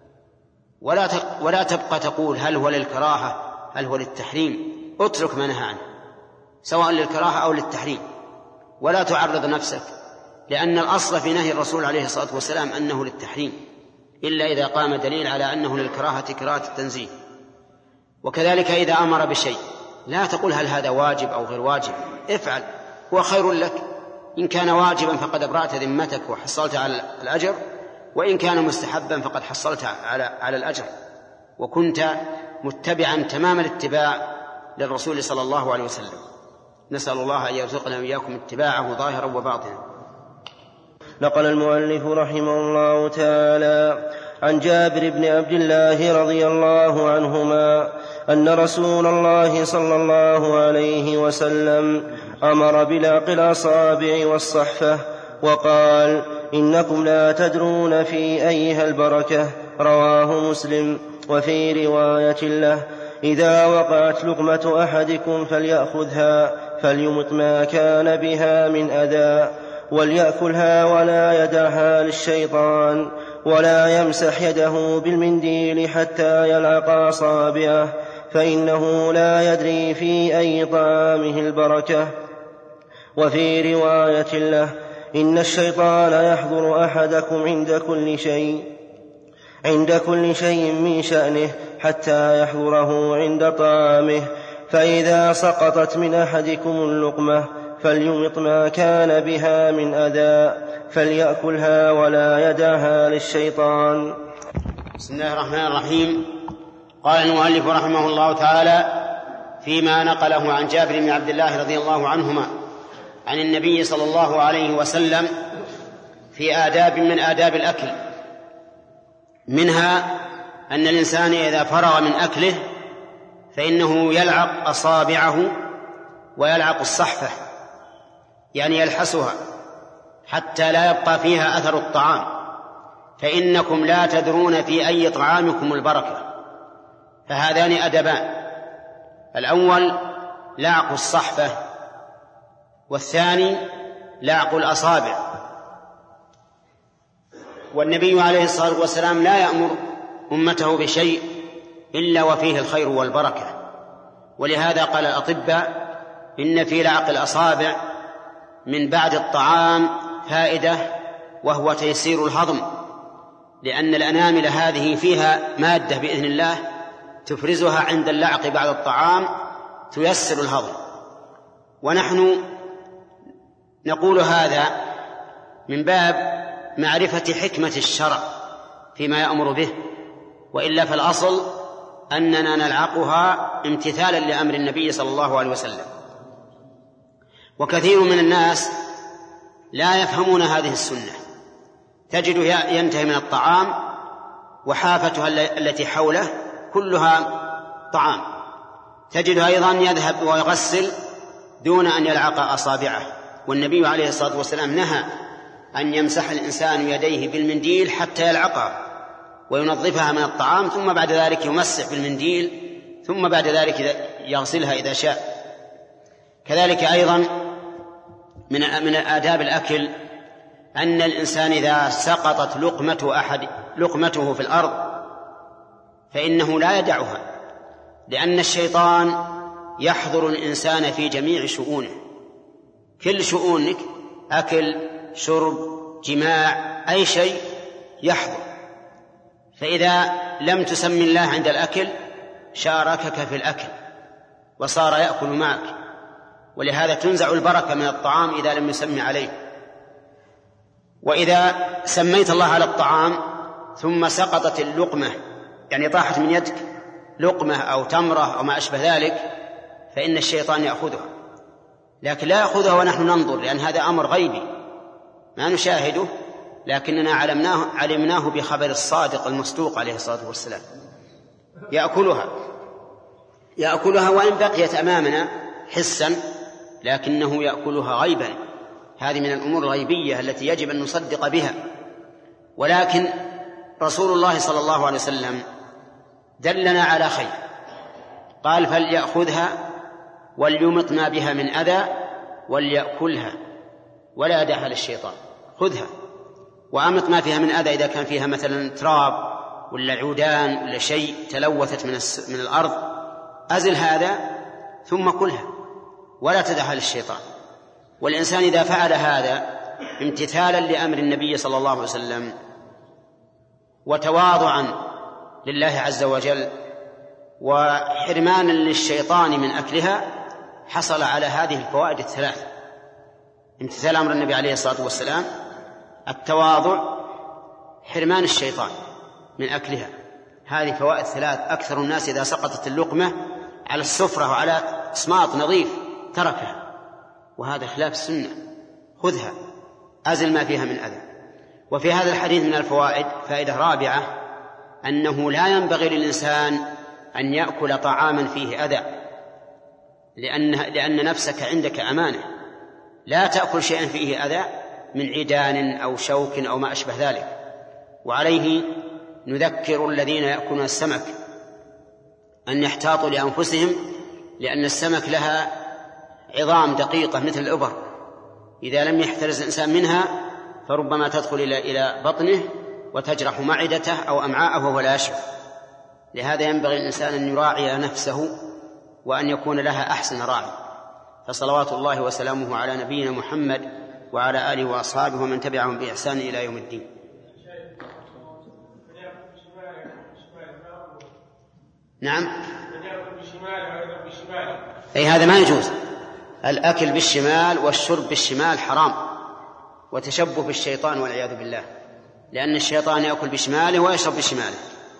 ولا تبقى تقول هل هو للكراهة هل هو للتحريم. اترك ما نهى عنه سواء للكراهة أو للتحريم، ولا تعرض نفسك، لأن الأصل في نهي الرسول عليه الصلاة والسلام أنه للتحريم، إلا إذا قام دليل على أنه للكراهة كراهة التنزيه. وكذلك إذا أمر بشيء لا تقول هل هذا واجب أو غير واجب، افعل هو خير لك، إن كان واجبا فقد أبرأت ذمتك وحصلت على الأجر، وإن كان مستحبا فقد حصلت على الأجر، وكنت متبعا تمام الاتباع للرسول صلى الله عليه وسلم. نسأل الله أن يرزقنا وإياكم اتباعه ظاهرا وباطنا. نقل المؤلف رحمه الله تعالى عن جابر بن عبد الله رضي الله عنهما أن رسول الله صلى الله عليه وسلم أمر بلعق الأصابع والصحفة وقال: إنكم لا تدرون في أيها البركة. رواه مسلم. وفي رواية له: إذا وقعت لقمة أحدكم فليأخذها فليمط ما كان بها من أذى، وليأكلها ولا يدعها للشيطان، ولا يمسح يده بالمنديل حتى يلعق أصابعه، فإنه لا يدري في أي طعامه البركة. وفي رواية له: إن الشيطان يحضر أحدكم عند كل شيء من شأنه حتى يحضره عند طعامه، فإذا سقطت من أحدكم اللقمة فليمط ما كان بها من أذى، فليأكلها ولا يدعها للشيطان. بسم الله الرحمن الرحيم. قال المؤلف رحمه الله تعالى فيما نقله عن جابر بن عبد الله رضي الله عنهما عن النبي صلى الله عليه وسلم في آداب من آداب الأكل، منها أن الإنسان إذا فرغ من أكله فإنه يلعق أصابعه ويلعق الصحفة، يعني يلحسها حتى لا يبقى فيها أثر الطعام، فإنكم لا تدرون في أي طعامكم البركة. فهذان أدبان: الأول لعق الصحفة، والثاني لعق الأصابع. والنبي عليه الصلاة والسلام لا يأمر أمته بشيء إلا وفيه الخير والبركة، ولهذا قال الأطباء إن في لعق الأصابع من بعد الطعام فائدة، وهو تيسير الهضم، لأن الأنامل هذه فيها مادة بإذن الله تفرزها عند اللعق بعد الطعام تيسر الهضم. ونحن نقول هذا من باب معرفة حكمة الشرع فيما يأمر به، وإلا فالأصل أننا نلعقها امتثالا لأمر النبي صلى الله عليه وسلم. وكثير من الناس لا يفهمون هذه السنة، تجده ينتهي من الطعام وحافتها التي حوله كلها طعام، تجده أيضا يذهب ويغسل دون أن يلعق أصابعه، والنبي عليه الصلاة والسلام نهى أن يمسح الإنسان يديه بالمنديل حتى يلعقها وينظفها من الطعام، ثم بعد ذلك يمسح بالمنديل، ثم بعد ذلك يغسلها إذا شاء. كذلك أيضا من آداب الأكل أن الإنسان إذا سقطت لقمته في الأرض فإنه لا يدعها، لأن الشيطان يحضر الإنسان في جميع شؤونه، كل شؤونك، أكل، شرب، جماع، أي شيء يحضر. فإذا لم تسمي الله عند الأكل شاركك في الأكل وصار يأكل معك، ولهذا تنزع البركة من الطعام إذا لم يسمي عليه. وإذا سميت الله على الطعام ثم سقطت اللقمة، يعني طاحت من يدك لقمة أو تمرة أو ما أشبه ذلك، فإن الشيطان يأخذها، لكن لا يأخذها ونحن ننظر، لأن هذا أمر غيبي ما نشاهده، لكننا علمناه بخبر الصادق المصدوق عليه الصلاة والسلام. يأكلها وإن بقيت أمامنا حسا، لكنه يأكلها غيبا. هذه من الأمور الغيبية التي يجب أن نصدق بها. ولكن رسول الله صلى الله عليه وسلم دلنا على خير، قال فليأخذها وليمط ما بها من أذى وليأكلها ولا يدعها للشيطان. خذها وأمط ما فيها من أذى، إذا كان فيها مثلا تراب ولا عودان ولا شيء تلوثت من الأرض، أزل هذا ثم كلها ولا تدعها للشيطان. والإنسان إذا فعل هذا امتثالا لأمر النبي صلى الله عليه وسلم وتواضعا لله عز وجل وحرمانا للشيطان من أكلها، حصل على هذه الفوائد الثلاث: امتثال أمر النبي عليه الصلاة والسلام، التواضع، حرمان الشيطان من أكلها. هذه فوائد ثلاث أكثر الناس إذا سقطت اللقمة على السفرة وعلى صماط نظيف تركها، وهذا خلاف السنة. خذها، أزل ما فيها من أذى. وفي هذا الحديث من الفوائد فائدة رابعة، أنه لا ينبغي للإنسان أن يأكل طعاما فيه أذى، لأن نفسك عندك أمانة، لا تأكل شيئا فيه أذى من عيدان أو شوك أو ما أشبه ذلك. وعليه نذكر الذين يأكلون السمك أن يحتاطوا لأنفسهم، لأن السمك لها عظام دقيقة مثل الإبر، إذا لم يحترز الإنسان منها فربما تدخل إلى بطنه وتجرح معدته أو أمعاءه وهو لا يشعر. لهذا ينبغي الإنسان أن يراعي نفسه وأن يكون لها أحسن راعي. فصلوات الله وسلامه على نبينا محمد وعلى آله وأصحابه ومن تبعهم بإحسان إلى يوم الدين. نعم، أي هذا ما يجوز. الأكل بالشمال والشرب بالشمال حرام، وتشبه بالشيطان والعياذ بالله، لأن الشيطان يأكل بشماله ويشرب بشماله.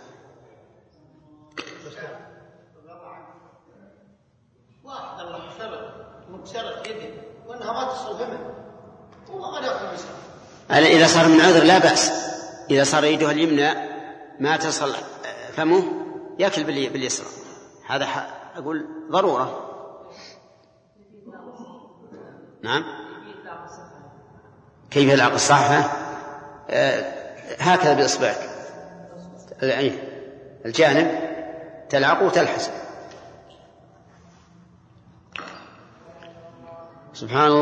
واحد الله سبب مكسرة يده وأنها ما تصل فمه وما يأكل بشماله. إذا صار من عذر لا بأس، إذا صار يده اليمنى ما تصل فمه يأكل باليسرى، هذا أقول ضرورة. نعم، كيف يلعق الصحفة؟ هكذا بإصبعك الجانب تلعق وتلحس. سبحان الله.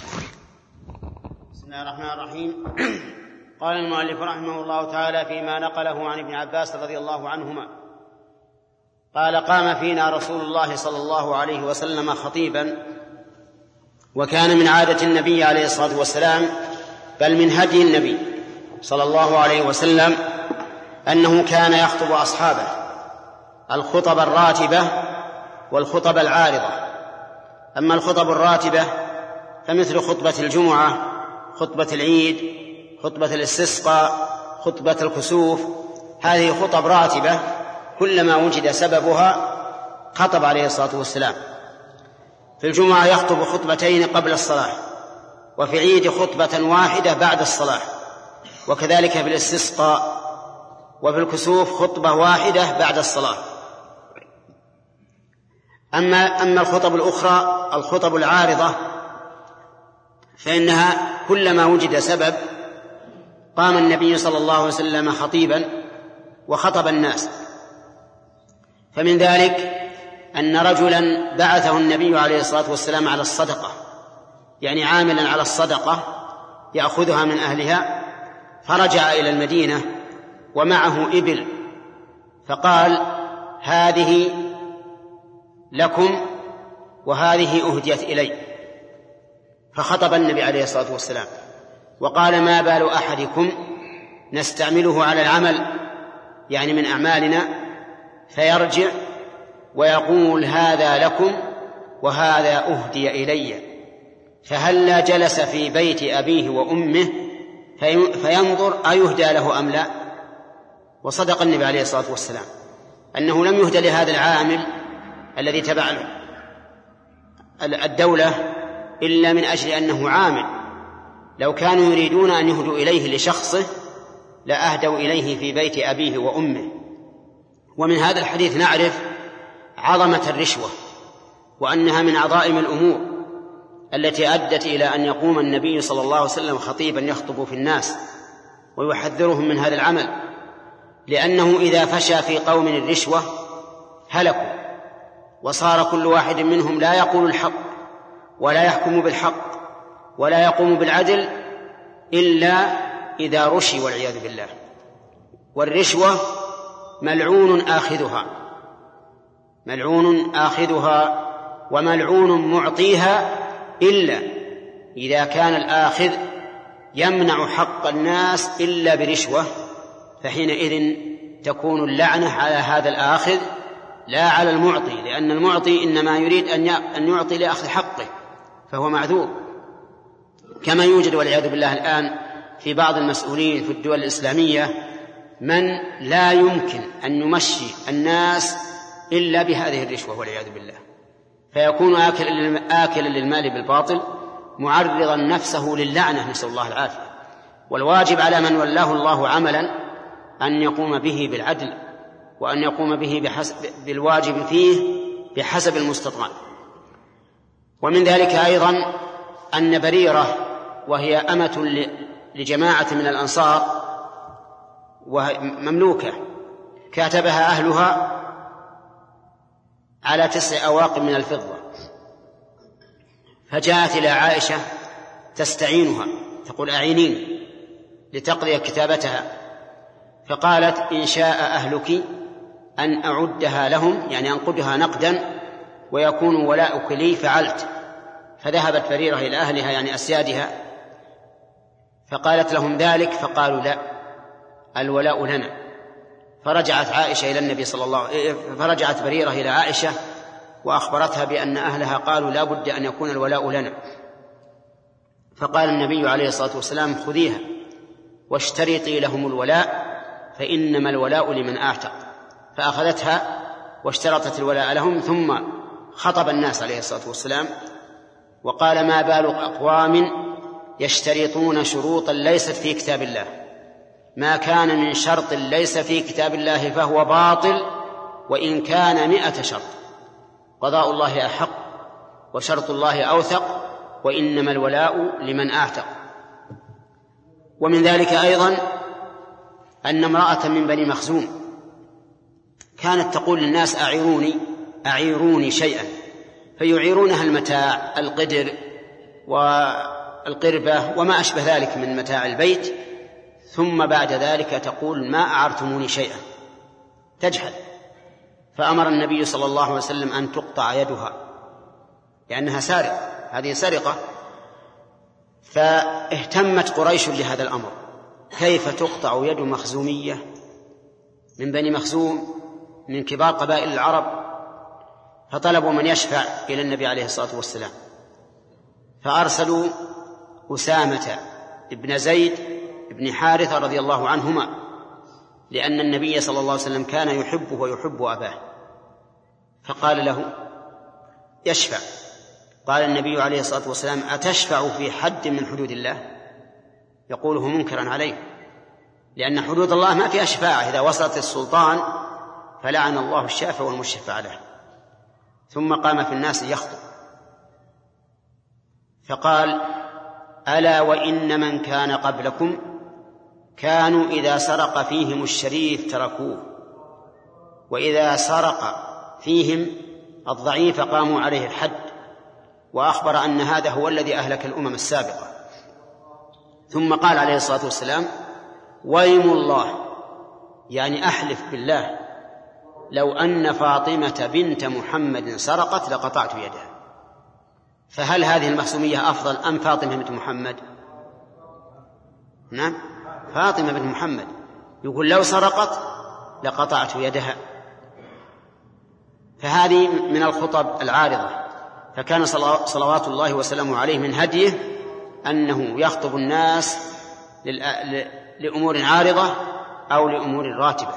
بسم الله الرحمن الرحيم. قال المؤلف رحمه الله تعالى فيما نقله عن ابن عباس رضي الله عنهما قال: قام فينا رسول الله صلى الله عليه وسلم خطيبا، وكان من عادة النبي عليه الصلاة والسلام بل من هدي النبي صلى الله عليه وسلم أنه كان يخطب أصحابه الخطب الراتبة والخطب العارضة. أما الخطب الراتبة فمثل خطبة الجمعة، خطبة العيد، خطبة الاستسقاء، خطبة الكسوف، هذه خطب راتبة كلما وجد سببها خطب عليه الصلاة والسلام. في الجمعة يخطب خطبتين قبل الصلاة، وفي العيد خطبة واحدة بعد الصلاة، وكذلك في الاستسقاء، وفي الكسوف خطبة واحدة بعد الصلاة. أما الخطب الأخرى الخطب العارضة فإنها كلما وجد سبب قام النبي صلى الله عليه وسلم خطيبا وخطب الناس. فمن ذلك أن رجلا بعثه النبي عليه الصلاة والسلام على الصدقة، يعني عاملا على الصدقة يأخذها من أهلها، فرجع إلى المدينة ومعه إبل، فقال: هذه لكم وهذه أهديت إلي. فخطب النبي عليه الصلاة والسلام وقال: ما بال أحدكم نستعمله على العمل، يعني من أعمالنا، فيرجع ويقول: هذا لكم وهذا أهدي إلي، فهلا جلس في بيت أبيه وأمه فينظر أيهدى له أم لا. وصدق النبي عليه الصلاة والسلام أنه لم يهدى لهذا العامل الذي تبع الدولة إلا من أجل أنه عامل. لو كانوا يريدون أن يهدوا إليه لشخصه لأهدوا إليه في بيت أبيه وأمه. ومن هذا الحديث نعرف عظمة الرشوة، وأنها من عظائم الأمور التي أدت إلى أن يقوم النبي صلى الله عليه وسلم خطيبا يخطب في الناس ويحذرهم من هذا العمل، لأنه إذا فشى في قوم الرشوة هلكوا، وصار كل واحد منهم لا يقول الحق ولا يحكم بالحق ولا يقوم بالعدل إلا إذا رشي والعياذ بالله. والرشوة ملعون آخذها وملعون معطيها، إلا إذا كان الآخذ يمنع حق الناس إلا برشوة، فحينئذ تكون اللعنة على هذا الآخذ لا على المعطي، لأن المعطي إنما يريد أن يعطي لأخذ حقه فهو معذور. كما يوجد والعياذ بالله الآن في بعض المسؤولين في الدول الإسلامية من لا يمكن أن يمشي الناس إلا بهذه الرشوة والعياذ بالله، فيكون آكلا للمال بالباطل معرضا نفسه للعنة، نسأل الله العافية. والواجب على من ولاه الله عملا أن يقوم به بالعدل، وأن يقوم به بالواجب فيه بحسب المستطاع. ومن ذلك أيضا أن بريرة، وهي أمة لجماعة من الأنصار ومملوكة، كاتبها أهلها على 9 أواق من الفضة، فجاءت إلى عائشة تستعينها تقول: أعينيني لتقضي كتابتها. فقالت: إن شاء أهلك أن أعدها لهم، يعني أنقدها نقدا ويكون ولاؤك لي، فعلت. فذهبت بريرة إلى أهلها يعني أسيادها فقالت لهم ذلك، فقالوا: لا، الولاء لنا. فرجعت بريرة إلى عائشة وأخبرتها بأن أهلها قالوا: لا بد أن يكون الولاء لنا. فقال النبي عليه الصلاة والسلام: خذيها واشترطي لهم الولاء، فإنما الولاء لمن أعتق. فأخذتها واشترطت الولاء لهم، ثم خطب الناس عليه الصلاة والسلام وقال: ما بال أقوام يشترطون شروطا ليست في كتاب الله، ما كان من شرط ليس في كتاب الله فهو باطل وإن كان 100 شرط، قضاء الله أحق وشرط الله أوثق، وإنما الولاء لمن أعتق. ومن ذلك أيضا أن امرأة من بني مخزوم كانت تقول للناس: أعيروني شيئا، فيعيرونها المتاع، القدر والقربة وما أشبه ذلك من متاع البيت، ثم بعد ذلك تقول: ما أعرتموني شيئا، تجحد. فأمر النبي صلى الله عليه وسلم أن تقطع يدها لأنها سارقة، هذه سرقة. فاهتمت قريش لهذا الأمر، كيف تقطع يد مخزومية من بني مخزوم من كبار قبائل العرب؟ فطلبوا من يشفع إلى النبي عليه الصلاة والسلام، فأرسلوا أسامة بن زيد بن حارثة رضي الله عنهما لأن النبي صلى الله عليه وسلم كان يحبه ويحب أباه، فقال له يشفع. قال النبي عليه الصلاة والسلام أتشفع في حد من حدود الله؟ يقوله منكرا عليه، لأن حدود الله ما فيها شفاعة، إذا وصلت السلطان فلعن الله الشافع والمشفع له. ثم قام في الناس يخطب فقال ألا وإن من كان قبلكم كانوا إذا سرق فيهم الشريف تركوه، وإذا سرق فيهم الضعيف قاموا عليه الحد، وأخبر أن هذا هو الذي أهلك الأمم السابقة. ثم قال عليه الصلاة والسلام ويم الله، يعني أحلف بالله لو أن فاطمة بنت محمد سرقت لقطعت يدها. فهل هذه المحسومية أفضل أم فاطمة بنت محمد؟ نعم، فاطمة بنت محمد، يقول لو سرقت لقطعت يدها. فهذه من الخطب العارضة، فكان صلوات الله وسلامه عليه من هديه أنه يخطب الناس لأمور عارضة أو لأمور راتبة.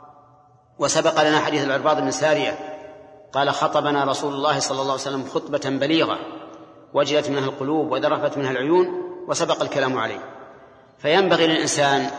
وسبق لنا حديث العرباض بن سارية قال خطبنا رسول الله صلى الله عليه وسلم خطبة بليغة وجلت منها القلوب وذرفت منها العيون، وسبق الكلام عليه. فينبغي للإنسان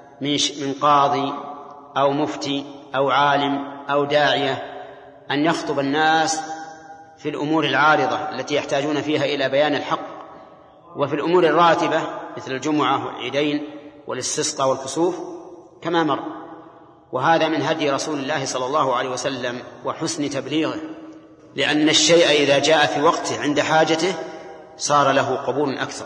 من قاضي أو مفتي أو عالم أو داعية أن يخطب الناس في الأمور العارضة التي يحتاجون فيها إلى بيان الحق، وفي الأمور الراتبة مثل الجمعة والعيدين والاستسقاء والكسوف كما مر. وهذا من هدي رسول الله صلى الله عليه وسلم وحسن تبليغه، لأن الشيء إذا جاء في وقته عند حاجته صار له قبول أكثر،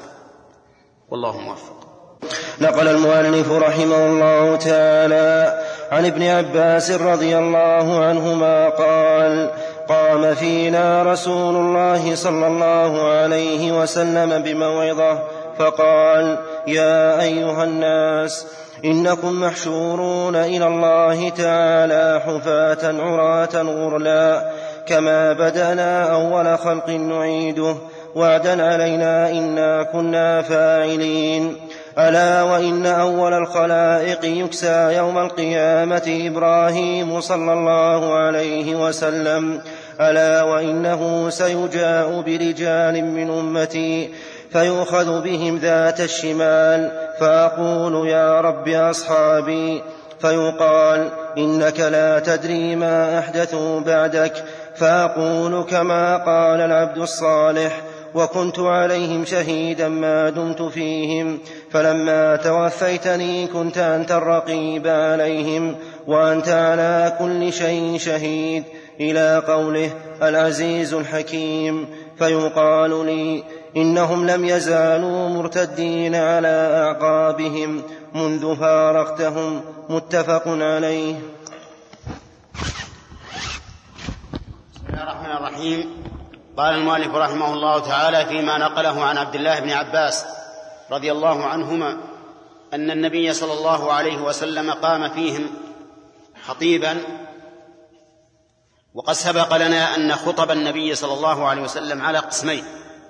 والله موفق. نقل المؤلف رحمه الله تعالى عن ابن عباس رضي الله عنهما قال قام فينا رسول الله صلى الله عليه وسلم بموعظة فقال يا أيها الناس إنكم محشورون إلى الله تعالى حفاة عراة غرلا كما بدأنا أول خلق نعيده وعدا علينا إنا كنا فاعلين. ألا وإن أول الخلائق يكسى يوم القيامة إبراهيم صلى الله عليه وسلم. ألا وإنه سيجاء برجال من أمتي فيؤخذ بهم ذات الشمال فأقول يا رب أصحابي، فيقال إنك لا تدري ما أحدثوا بعدك، فأقول كما قال العبد الصالح وكنت عليهم شهيدا ما دمت فيهم، فلما توفيتني كنت أنت الرقيب عليهم وأنت على كل شيء شهيد، إلى قوله العزيز الحكيم. فيقال لي إنهم لم يزالوا مرتدين على أعقابهم منذ فارقتهم. متفق عليه. بسم الله الرحمن الرحيم. قال المؤلف رحمه الله تعالى فيما نقله عن عبد الله بن عباس رضي الله عنهما أن النبي صلى الله عليه وسلم قام فيهم خطيبا. وقد سبق لنا أن خطب النبي صلى الله عليه وسلم على قسمين: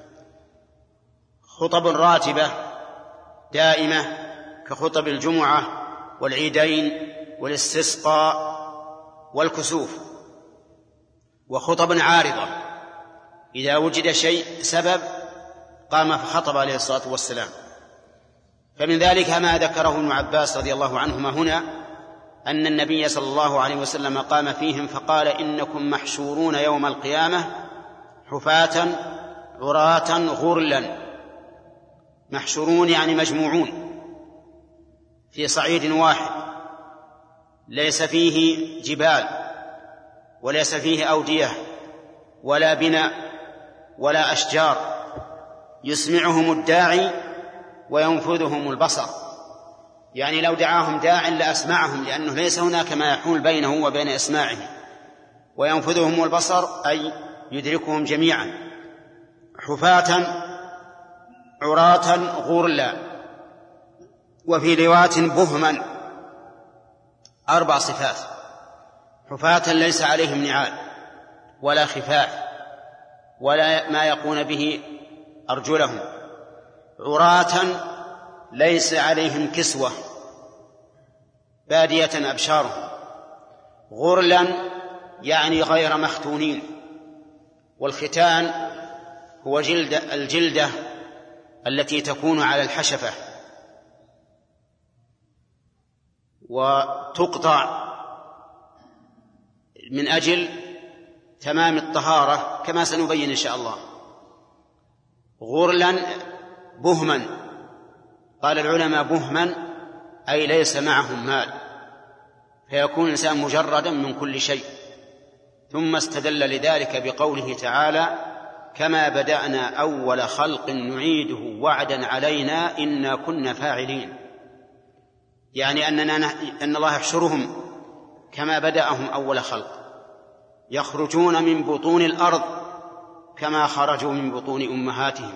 خطب راتبة دائمة كخطب الجمعة والعيدين والاستسقاء والكسوف، وخطب عارضة إذا وجد شيء سبب قام فخطب عليه الصلاة والسلام. فمن ذلك ما ذكره ابن عباس رضي الله عنهما هنا أن النبي صلى الله عليه وسلم قام فيهم فقال إنكم محشورون يوم القيامة حفاة عراة غرلا. محشورون يعني مجموعون في صعيد واحد ليس فيه جبال وليس فيه أودية ولا بناء ولا أشجار، يسمعهم الداعي وينفذهم البصر، يعني لو دعاهم داع لأسمعهم لأنه ليس هناك ما يحول بينه وبين إسماعه، وينفذهم البصر أي يدركهم جميعا. حفاة عراة غرلا. وفي رواية بهما 4 صفات: حفاة ليس عليهم نعال ولا خفاف ولا ما يقون به أرجلهم، عراة ليس عليهم كسوة بادية أبشارهم، غرلا يعني غير مختونين. والختان هو الجلدة التي تكون على الحشفة وتقطع من أجل تمام الطهارة كما سنبين إن شاء الله. غرلا بهما، قال العلماء بهما أي ليس معهم مال، فيكون الإنسان مجردا من كل شيء. ثم استدل لذلك بقوله تعالى: كما بدأنا أول خلق نعيده وعدا علينا إنا كنا فاعلين، يعني أن الله يحشرهم كما بدأهم أول خلق، يخرجون من بطون الأرض كما خرجوا من بطون أمهاتهم،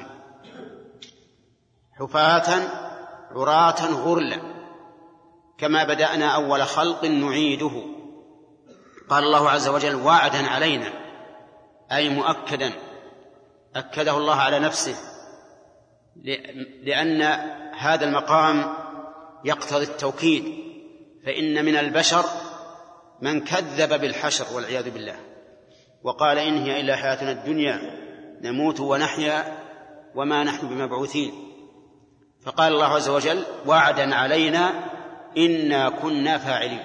حفاة عراة غرلا، كما بدأنا أول خلق نعيده. قال الله عز وجل: وعدا علينا، أي مؤكدا، أكده الله على نفسه، لأن هذا المقام يقتضي التوكيد، فإن من البشر من كذب بالحشر والعياذ بالله وقال: إن هي إلا حياتنا الدنيا نموت ونحيا وما نحن بمبعوثين. فقال الله عز وجل: وعدا علينا إنا كنا فاعلين.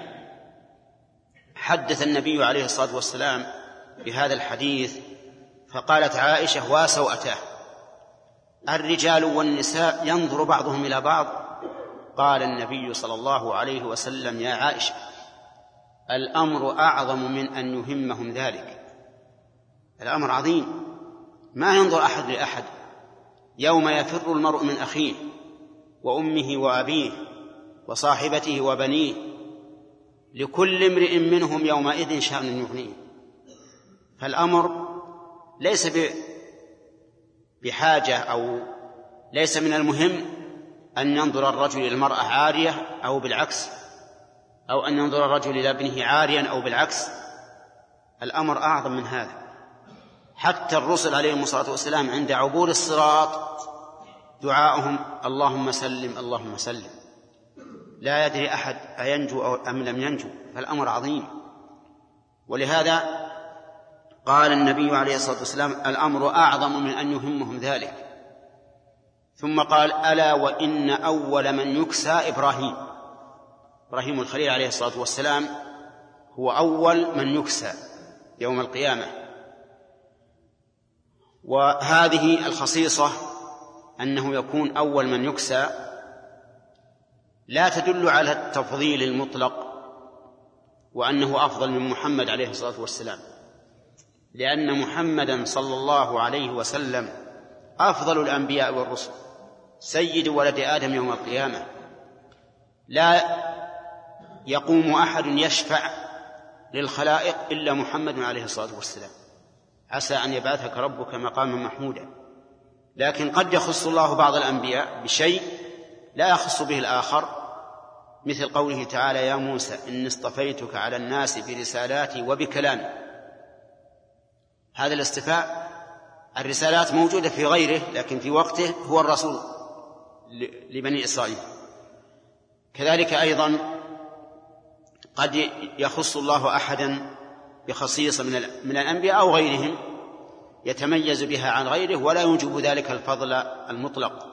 حدث النبي عليه الصلاة والسلام بهذا الحديث، فقالت عائشة: وسوءته، الرجال والنساء ينظر بعضهم إلى بعض. قال النبي صلى الله عليه وسلم: يا عائشة، الأمر أعظم من أن يهمهم ذلك. الأمر عظيم، ما ينظر أحد لأحد. يوم يفر المرء من أخيه وأمه وأبيه وصاحبته وبنيه، لكل امرئ منهم يومئذ شأن يغنيه. فالأمر ليس بحاجة، أو ليس من المهم أن ينظر الرجل إلى المرأة عارية أو بالعكس، أو أن ينظر الرجل إلى ابنه عاريا أو بالعكس. الأمر أعظم من هذا. حتى الرسل عليهم الصلاة والسلام عند عبور الصراط دعاؤهم: اللهم سلم اللهم سلم، لا يدري أحد أينجو أم لم ينجو. فالأمر عظيم. ولهذا قال النبي عليه الصلاة والسلام: الأمر أعظم من أن يهمهم ذلك. ثم قال: ألا وإن أول من يكسى إبراهيم الخليل عليه الصلاة والسلام هو أول من يكسى يوم القيامة. وهذه الخصيصة أنه يكون أول من يكسى لا تدل على التفضيل المطلق وأنه أفضل من محمد عليه الصلاة والسلام، لأن محمدا صلى الله عليه وسلم أفضل الأنبياء والرسل، سيد ولد آدم يوم القيامة. لا يقوم أحد يشفع للخلائق إلا محمد عليه الصلاة والسلام، عسى أن يبعثك ربك مقاما محمودا. لكن قد يخص الله بعض الأنبياء بشيء لا يخص به الآخر، مثل قوله تعالى: يا موسى إني اصطفيتك على الناس برسالاتي وبكلامي. هذا الاصطفاء، الرسالات موجودة في غيره، لكن في وقته هو الرسول لبني إسرائيل. كذلك أيضا قد يخص الله أحدا بخصيصة من الأنبياء أو غيرهم يتميز بها عن غيره ولا يوجب ذلك الفضل المطلق.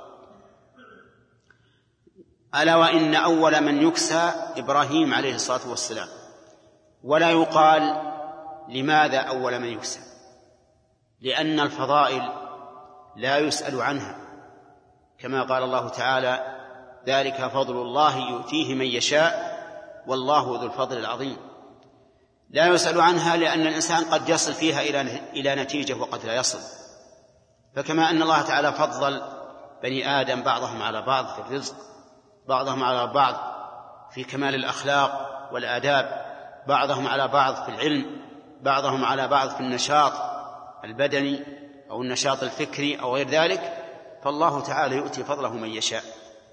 ألا وإن أول من يكسى إبراهيم عليه الصلاة والسلام. ولا يقال لماذا أول من يكسى، لأن الفضائل لا يسأل عنها، كما قال الله تعالى: ذلك فضل الله يؤتيه من يشاء والله ذو الفضل العظيم. لا يسأل عنها لأن الإنسان قد يصل فيها إلى نتيجة وقد لا يصل. فكما أن الله تعالى فضل بني آدم بعضهم على بعض في الرزق، بعضهم على بعض في كمال الأخلاق والآداب، بعضهم على بعض في العلم، بعضهم على بعض في النشاط البدني أو النشاط الفكري أو غير ذلك، فالله تعالى يؤتي فضله من يشاء.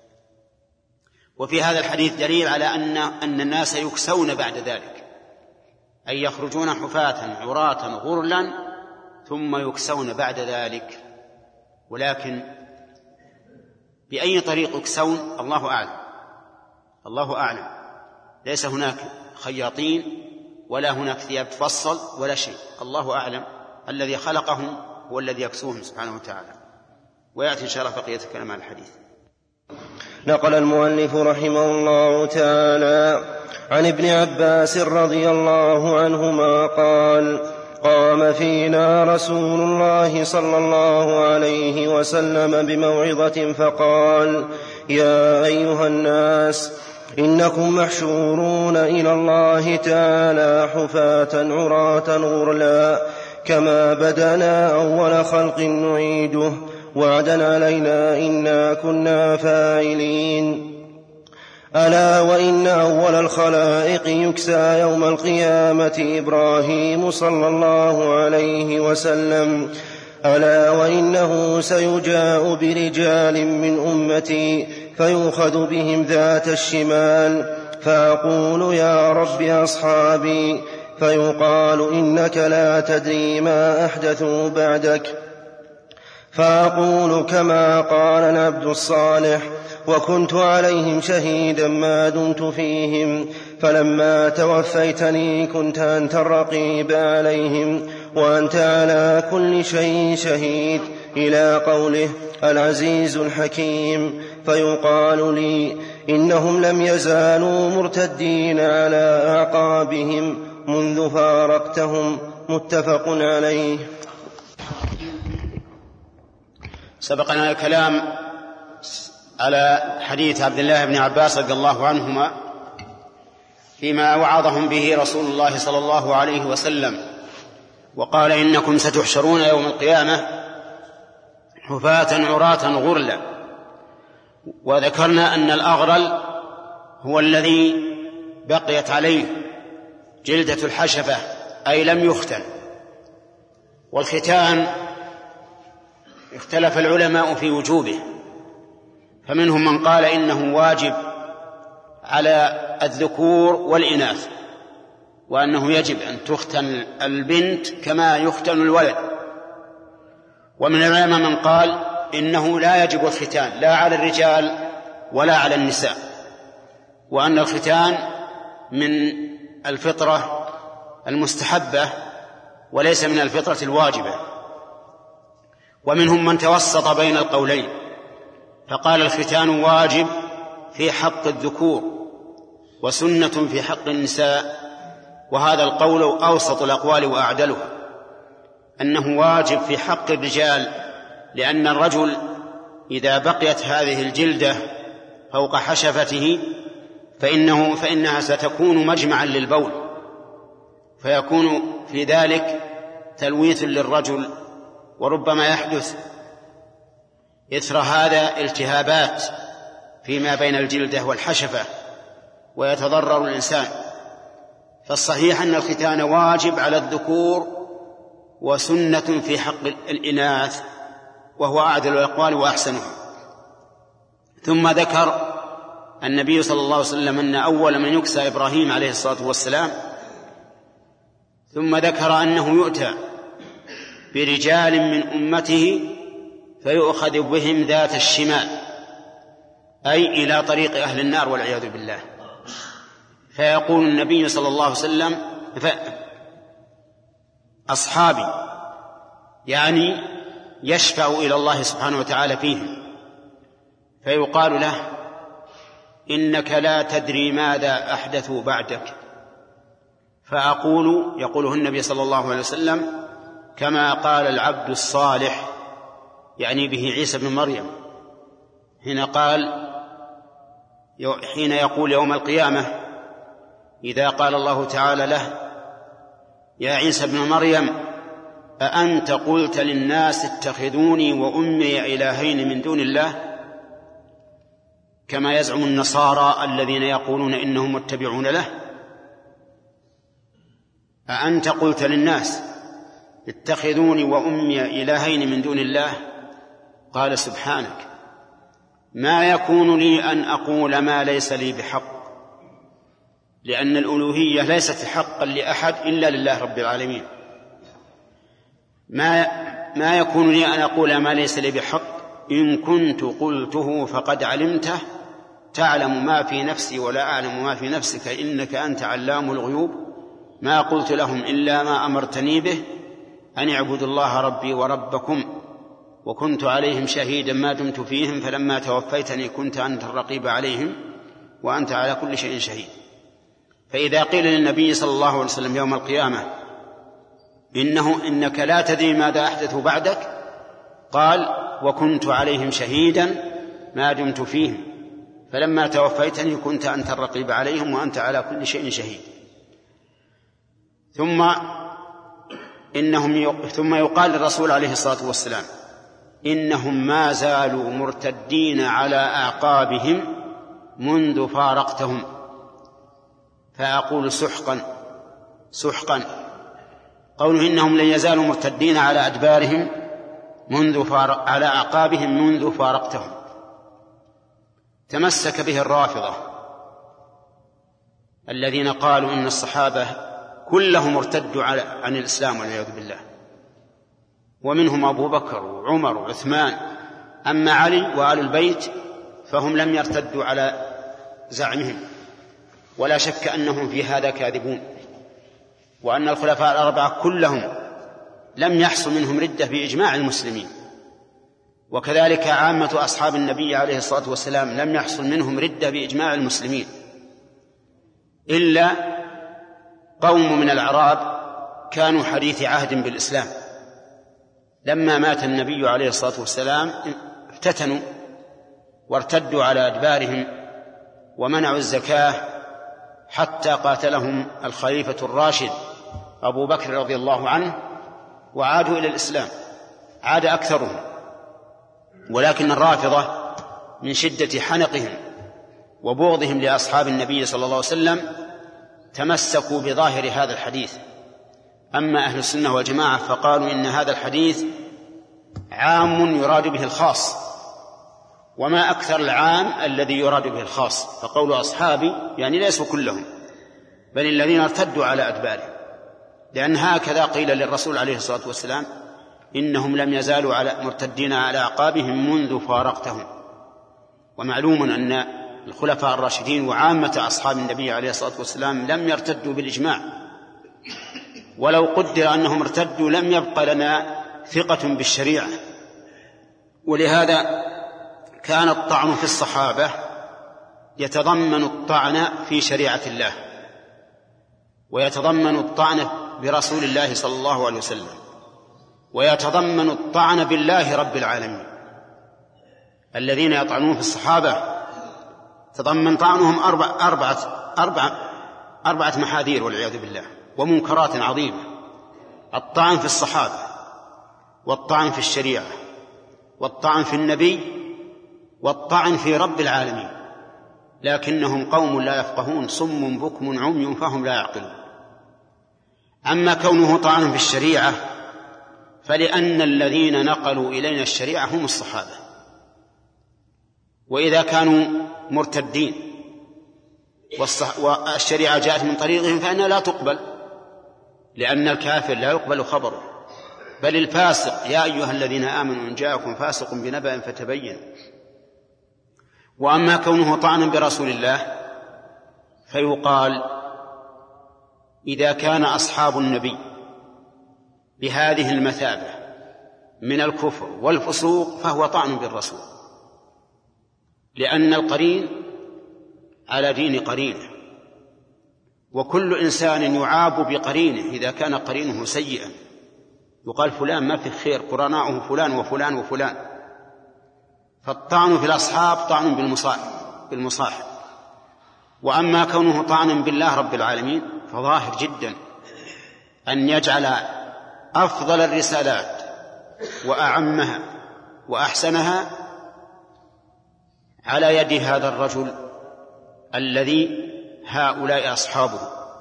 وفي هذا الحديث دليل على أن الناس يكسون بعد ذلك، أي يخرجون حفاة عراة غرلا ثم يكسون بعد ذلك. ولكن بأي طريق يكسون الله أعلم، الله أعلم، ليس هناك خياطين ولا هناك ثياب تفصل ولا شيء. الله أعلم. الذي خلقهم هو الذي يكسوهم سبحانه وتعالى. ويأتي إن شاء الله بقية الكلام عن الحديث. نقل المؤلف رحمه الله تعالى عن ابن عباس رضي الله عنهما قال: قام فينا رسول الله صلى الله عليه وسلم بموعظة فقال: يا أيها الناس، إنكم محشورون إلى الله تعالى حفاة عراة غرلا، كما بدأنا أول خلق نعيده، وعدا علينا إنا كنا فاعلين. ألا وإن أول الخلائق يكسى يوم القيامة إبراهيم صلى الله عليه وسلم. ألا وإنه سيجاء برجال من أمتي فيؤخذ بهم ذات الشمال، فأقول: يا رب أصحابي، فيقال: إنك لا تدري ما أحدثوا بعدك، فأقول كما قال العبد الصالح: وكنت عليهم شهيدا ما دمت فيهم، فلما توفيتني كنت أنت الرقيب عليهم، وأنت على كل شيء شهيد، إلى قوله: العزيز الحكيم. فيقال لي: إنهم لم يزالوا مرتدين على أعقابهم منذ فارقتهم. متفق عليه. سبقنا الكلام على حديث عبد الله بن عباس رضي الله عنهما فيما وعظهم به رسول الله صلى الله عليه وسلم، وقال: إنكم ستحشرون يوم القيامة حفاة عراة غرلا. وذكرنا أن الأغرل هو الذي بقيت عليه جلدة الحشفة، أي لم يختن. والختان اختلف العلماء في وجوبه، فمنهم من قال إنه واجب على الذكور والإناث، وأنه يجب أن تختن البنت كما يختن الولد. ومن العلماء من قال إنه لا يجب الختان لا على الرجال ولا على النساء، وأن الختان من الفطرة المستحبة وليس من الفطرة الواجبة. ومنهم من توسط بين القولين فقال: الختان واجب في حق الذكور وسنة في حق النساء. وهذا القول أوسط الأقوال وأعدله، أنه واجب في حق الرجال، لأن الرجل إذا بقيت هذه الجلدة فوق حشفته فإنها ستكون مجمعا للبول، فيكون في ذلك تلويث للرجل، وربما يحدث إثر هذا التهابات فيما بين الجلدة والحشفة ويتضرر الإنسان. فالصحيح أن الختان واجب على الذكور وسنة في حق الإناث، وهو أعدل الأقوال وأحسنها. ثم ذكر النبي صلى الله عليه وسلم أن أول من يكسى إبراهيم عليه الصلاة والسلام، ثم ذكر أنه يؤتى برجال من أمته فيؤخذ بهم ذات الشمال، أي إلى طريق أهل النار والعياذ بالله. فيقول النبي صلى الله عليه وسلم: أصحابي، يعني يشفع إلى الله سبحانه وتعالى فيهم، فيقال له: إنك لا تدري ماذا أحدثوا بعدك. فأقول، يقوله النبي صلى الله عليه وسلم: كما قال العبد الصالح، يعني به عيسى بن مريم، حين يقول يوم القيامة إذا قال الله تعالى له: يا عيسى بن مريم، أأنت قلت للناس اتخذوني وأمي إلهين من دون الله، كما يزعم النصارى الذين يقولون إنهم متبعون له. أأنت قلت للناس اتخذوني وأمي إلهين من دون الله؟ قال: سبحانك، ما يكون لي أن أقول ما ليس لي بحق، لأن الألوهية ليست حقا لأحد إلا لله رب العالمين. ما يكون لي أن أقول ما ليس لي بحق، إن كنت قلته فقد علمته تعلم ما في نفسي ولا أعلم ما في نفسك إنك أنت علام الغيوب ما قلت لهم إلا ما أمرتني به أن اعبدوا الله ربي وربكم وكنت عليهم شهيدا ما دمت فيهم فلما توفيتني كنت أنت الرقيب عليهم وأنت على كل شيء شهيد. فإذا قيل للنبي صلى الله عليه وسلم يوم القيامة إنك لا تدري ماذا أحدثوا بعدك، قال وكنت عليهم شهيدا ما دمت فيهم فلما توفيتني كنت أنت الرقيب عليهم وأنت على كل شيء شهيد. ثم يقال للرسول عليه الصلاة والسلام إنهم ما زالوا مرتدين على أعقابهم منذ فارقتهم، فأقول سحقا. قوله إنهم لن يزالوا مرتدين على أدبارهم على أعقابهم منذ فارقتهم تمسك به الرافضة الذين قالوا إن الصحابة كلهم ارتدوا عن الإسلام والعياذ بالله، ومنهم أبو بكر وعمر وعثمان. أما علي وآل البيت فهم لم يرتدوا على زعمهم، ولا شك أنهم في هذا كاذبون، وأن الخلفاء الأربعة كلهم لم يحصل منهم ردة بإجماع المسلمين، وكذلك عامة أصحاب النبي عليه الصلاة والسلام لم يحصل منهم ردة بإجماع المسلمين، إلا قوم من الأعراب كانوا حديث عهد بالإسلام، لما مات النبي عليه الصلاة والسلام افتتنوا وارتدوا على أدبارهم ومنعوا الزكاة حتى قاتلهم الخليفة الراشد أبو بكر رضي الله عنه وعادوا إلى الإسلام، عاد أكثرهم. ولكن الرافضة من شدة حنقهم وبغضهم لأصحاب النبي صلى الله عليه وسلم تمسكوا بظاهر هذا الحديث. أما أهل السنة والجماعة فقالوا إن هذا الحديث عام يراد به الخاص، وما أكثر العام الذي يراد به الخاص، فقول أصحابي يعني ليسوا كلهم بل الذين ارتدوا على أدبارهم، لأن هكذا قيل للرسول عليه الصلاة والسلام إنهم لم يزالوا مرتدين على أعقابهم منذ فارقتهم. ومعلوم أن الخلفاء الراشدين وعامة أصحاب النبي عليه الصلاة والسلام لم يرتدوا بالإجماع، ولو قدر أنهم ارتدوا لم يبق لنا ثقة بالشريعة. ولهذا كان الطعن في الصحابة يتضمن الطعن في شريعة الله، ويتضمن الطعن برسول الله صلى الله عليه وسلم، ويتضمن الطعن بالله رب العالمين. الذين يطعنون في الصحابة تضمن طعنهم أربعة محاذير والعياذ بالله ومنكرات عظيمة: الطعن في الصحابة، والطعن في الشريعة، والطعن في النبي، والطعن في رب العالمين. لكنهم قوم لا يفقهون، صم بكم عمي فهم لا يعقلون. أما كونه طعن في الشريعة فلأن الذين نقلوا إلينا الشريعة هم الصحابة، وإذا كانوا مرتدين والشريعة جاءت من طريقهم فإنها لا تقبل، لأن الكافر لا يقبل خبره، بل الفاسق يا أيها الذين آمنوا إن جاءكم فاسق بنبأ فتبينوا. وأما كونه طعنا برسول الله فيقال إذا كان أصحاب النبي بهذه المثابة من الكفر والفسوق فهو طعن بالرسول، لأن القرين على دين قرينه، وكل إنسان يعاب بقرينه إذا كان قرينه سيئا. يقال فلان ما في خير، قرناؤه فلان وفلان وفلان. فالطعن في الأصحاب طعن بالمصاحب. وأما كونه طعنا بالله رب العالمين فظاهر جدا أن يجعل أفضل الرسالات وأعمها وأحسنها على يد هذا الرجل الذي هؤلاء أصحابه،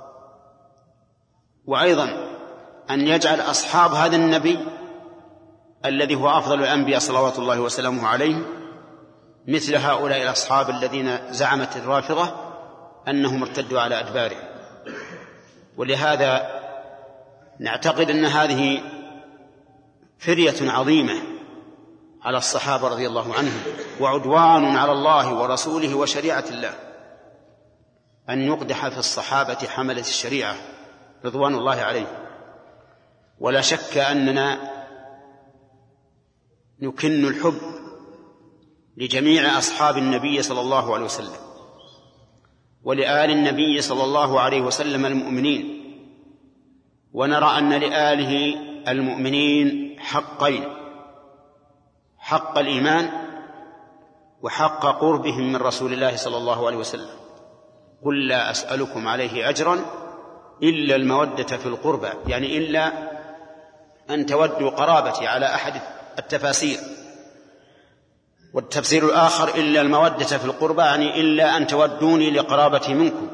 وأيضا أن يجعل أصحاب هذا النبي الذي هو أفضل الأنبياء صلوات الله وسلامه عليه مثل هؤلاء الأصحاب الذين زعمت الرافضة أنهم ارتدوا على أدبارهم. ولهذا نعتقد أن هذه فرية على الصحابة رضي الله عنهم وعدوان على الله ورسوله وشريعة الله أن يقدح في الصحابة حملة الشريعة رضوان الله عليهم. ولا شك أننا نكن الحب لجميع أصحاب النبي صلى الله عليه وسلم ولآل النبي صلى الله عليه وسلم المؤمنين، ونرى أن لآله المؤمنين حقين: حق الإيمان وحق قربهم من رسول الله صلى الله عليه وسلم. قل لا أسألكم عليه أجرا إلا المودة في القربى، يعني إلا أن تودوا قرابتي على أحد التفاسير، والتفسير الآخر إلا المودة في القربى يعني إلا أن تودوني لقرابتي منكم.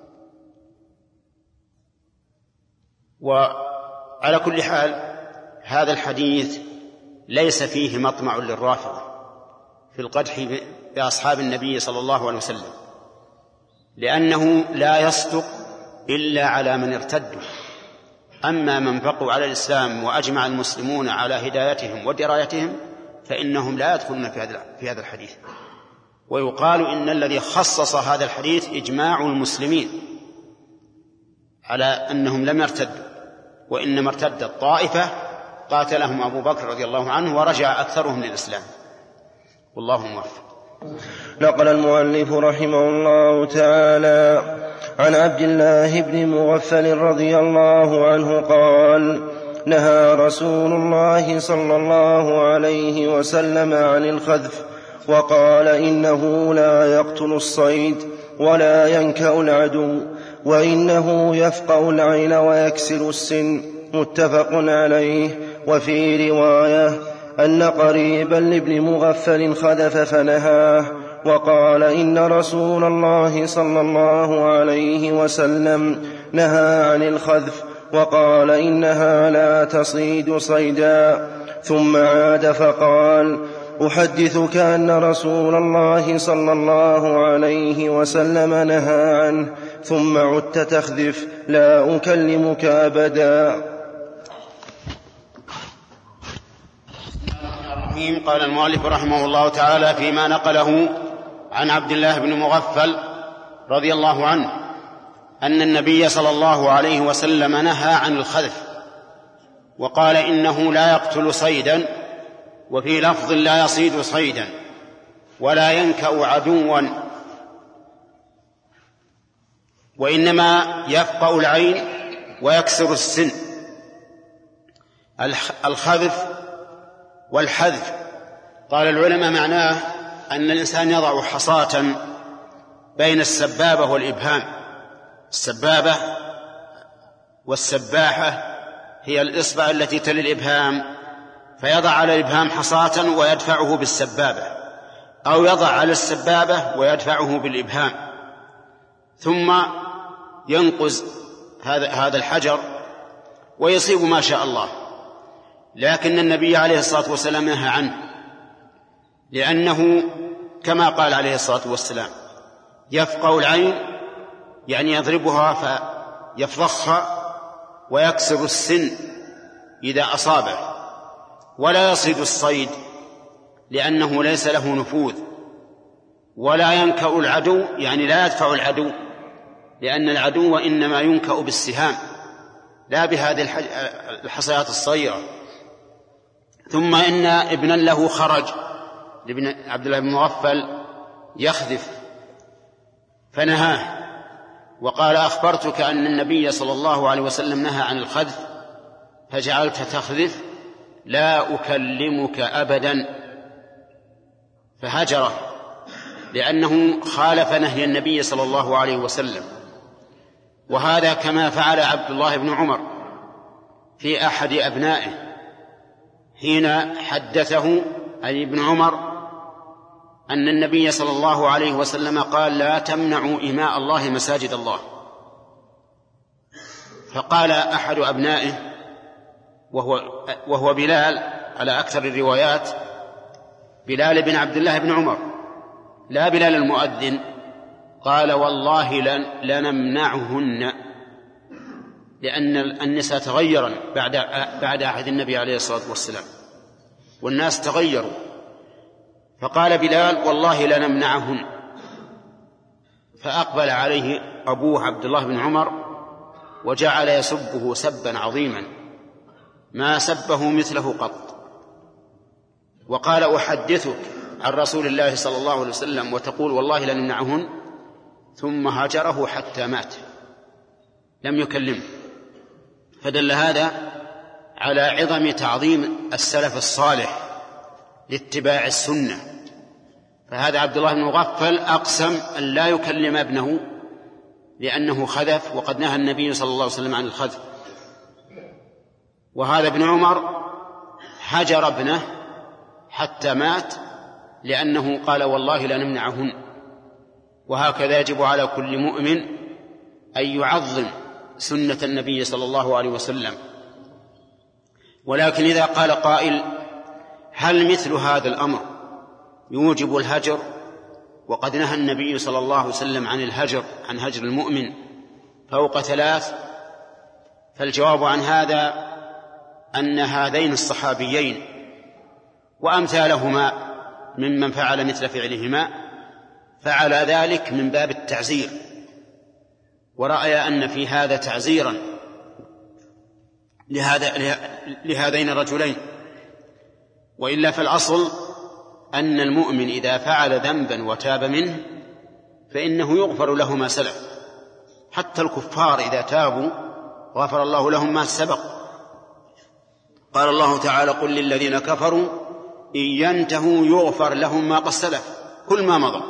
وعلى كل حال هذا الحديث ليس فيه مطمع للرافضة في القدح بأصحاب النبي صلى الله عليه وسلم، لأنه لا يصدق إلا على من ارتدوا. أما من بقوا على الإسلام وأجمع المسلمون على هدايتهم ودرايتهم فإنهم لا يدخلون في هذا الحديث. ويقال إن الذي خصص هذا الحديث إجماع المسلمين على أنهم لم يرتدوا، وإنما ارتدت طائفة قاتلهم أبو بكر رضي الله عنه ورجع أكثرهم للإسلام، والله موفق. نقل المؤلف رحمه الله تعالى عن عبد الله بن مغفل رضي الله عنه قال: نهى رسول الله صلى الله عليه وسلم عن الخذف، وقال: إنه لا يقتل الصيد ولا ينكأ العدو، وإنه يفقأ العين ويكسر السن. متفق عليه. وفي رواية أن قريبا لابن مغفل خذف فنهاه، وقال: إن رسول الله صلى الله عليه وسلم نهى عن الخذف، وقال: إنها لا تصيد صيدا. ثم عاد فقال: أحدثك أن رسول الله صلى الله عليه وسلم نهى عنه، ثم عدت تخذف، لا أكلمك أبدا. قال المؤلف رحمه الله تعالى فيما نقله عن عبد الله بن مغفل رضي الله عنه أن النبي صلى الله عليه وسلم نهى عن الخذف، وقال: إنه لا يقتل صيدا، وفي لفظ: لا يصيد صيدا، ولا ينكأ عدوا، وإنما يفقأ العين ويكسر السن. الخذف والحذف قال العلماء معناه أن الإنسان يضع حصاة بين السبابة والإبهام. السبابة والسباحة هي الإصبع التي تلي الإبهام، فيضع على الإبهام حصاة ويدفعه بالسبابة، أو يضع على السبابة ويدفعه بالإبهام، ثم ينقز هذا الحجر ويصيب ما شاء الله. لكن النبي عليه الصلاة والسلام نهى عنه، لأنه كما قال عليه الصلاة والسلام: يفقأ العين، يعني يضربها فيفضخها، ويكسر السن إذا أصابه، ولا يصيد الصيد لأنه ليس له نفوذ، ولا ينكأ العدو، يعني لا يدفع العدو، لأن العدو إنما ينكأ بالسهام لا بهذه الحصيات الصغيرة. ثم إن ابنا له خرج لابن عبد الله بن مغفل يخذف فنهاه، وقال: أخبرتك أن النبي صلى الله عليه وسلم نهى عن الخذف فجعلت تخذف، لا أكلمك أبدا. فهجره لأنه خالف نهي النبي صلى الله عليه وسلم. وهذا كما فعل عبد الله بن عمر في أحد أبنائه حين حدثه عن ابن عمر أن النبي صلى الله عليه وسلم قال: لا تمنعوا إماء الله مساجد الله. فقال أحد أبنائه وهو بلال على أكثر الروايات، بلال بن عبد الله بن عمر لا بلال المؤذن، قال: والله لنمنعهن، لأن النساء تغيرن بعد عهد النبي عليه الصلاة والسلام، والناس تغيروا، فقال بلال: والله لنمنعهن. فأقبل عليه أبوه عبد الله بن عمر وجعل يسبه سبا عظيما ما سبه مثله قط، وقال: أحدثك عن رسول الله صلى الله عليه وسلم وتقول والله لنمنعهن؟ ثم هجره حتى مات، لم يكلمه. فدل هذا على عظم تعظيم السلف الصالح لاتباع السنة. فهذا عبد الله بن مغفل أقسم أن لا يكلم ابنه لأنه خذف، وقد نهى النبي صلى الله عليه وسلم عن الخذف. وهذا ابن عمر هجر ابنه حتى مات لأنه قال: والله لنمنعهن. وهكذا يجب على كل مؤمن أن يعظم سنة النبي صلى الله عليه وسلم. ولكن إذا قال قائل: هل مثل هذا الأمر يوجب الهجر؟ وقد نهى النبي صلى الله عليه وسلم عن الهجر، عن هجر المؤمن فوق 3. فالجواب عن هذا أن هذين الصحابيين وأمثالهما ممن فعل مثل فعلهما فعل ذلك من باب التعزير، ورأي أن في هذا تعزيرا لهذين الرجلين. وإلا فالأصل أن المؤمن إذا فعل ذنبا وتاب منه فإنه يغفر له ما سلف. حتى الكفار إذا تابوا غفر الله لهم ما سبق. قال الله تعالى: قل للذين كفروا إن ينتهوا يغفر لهم ما قد سلف، كل ما مضى.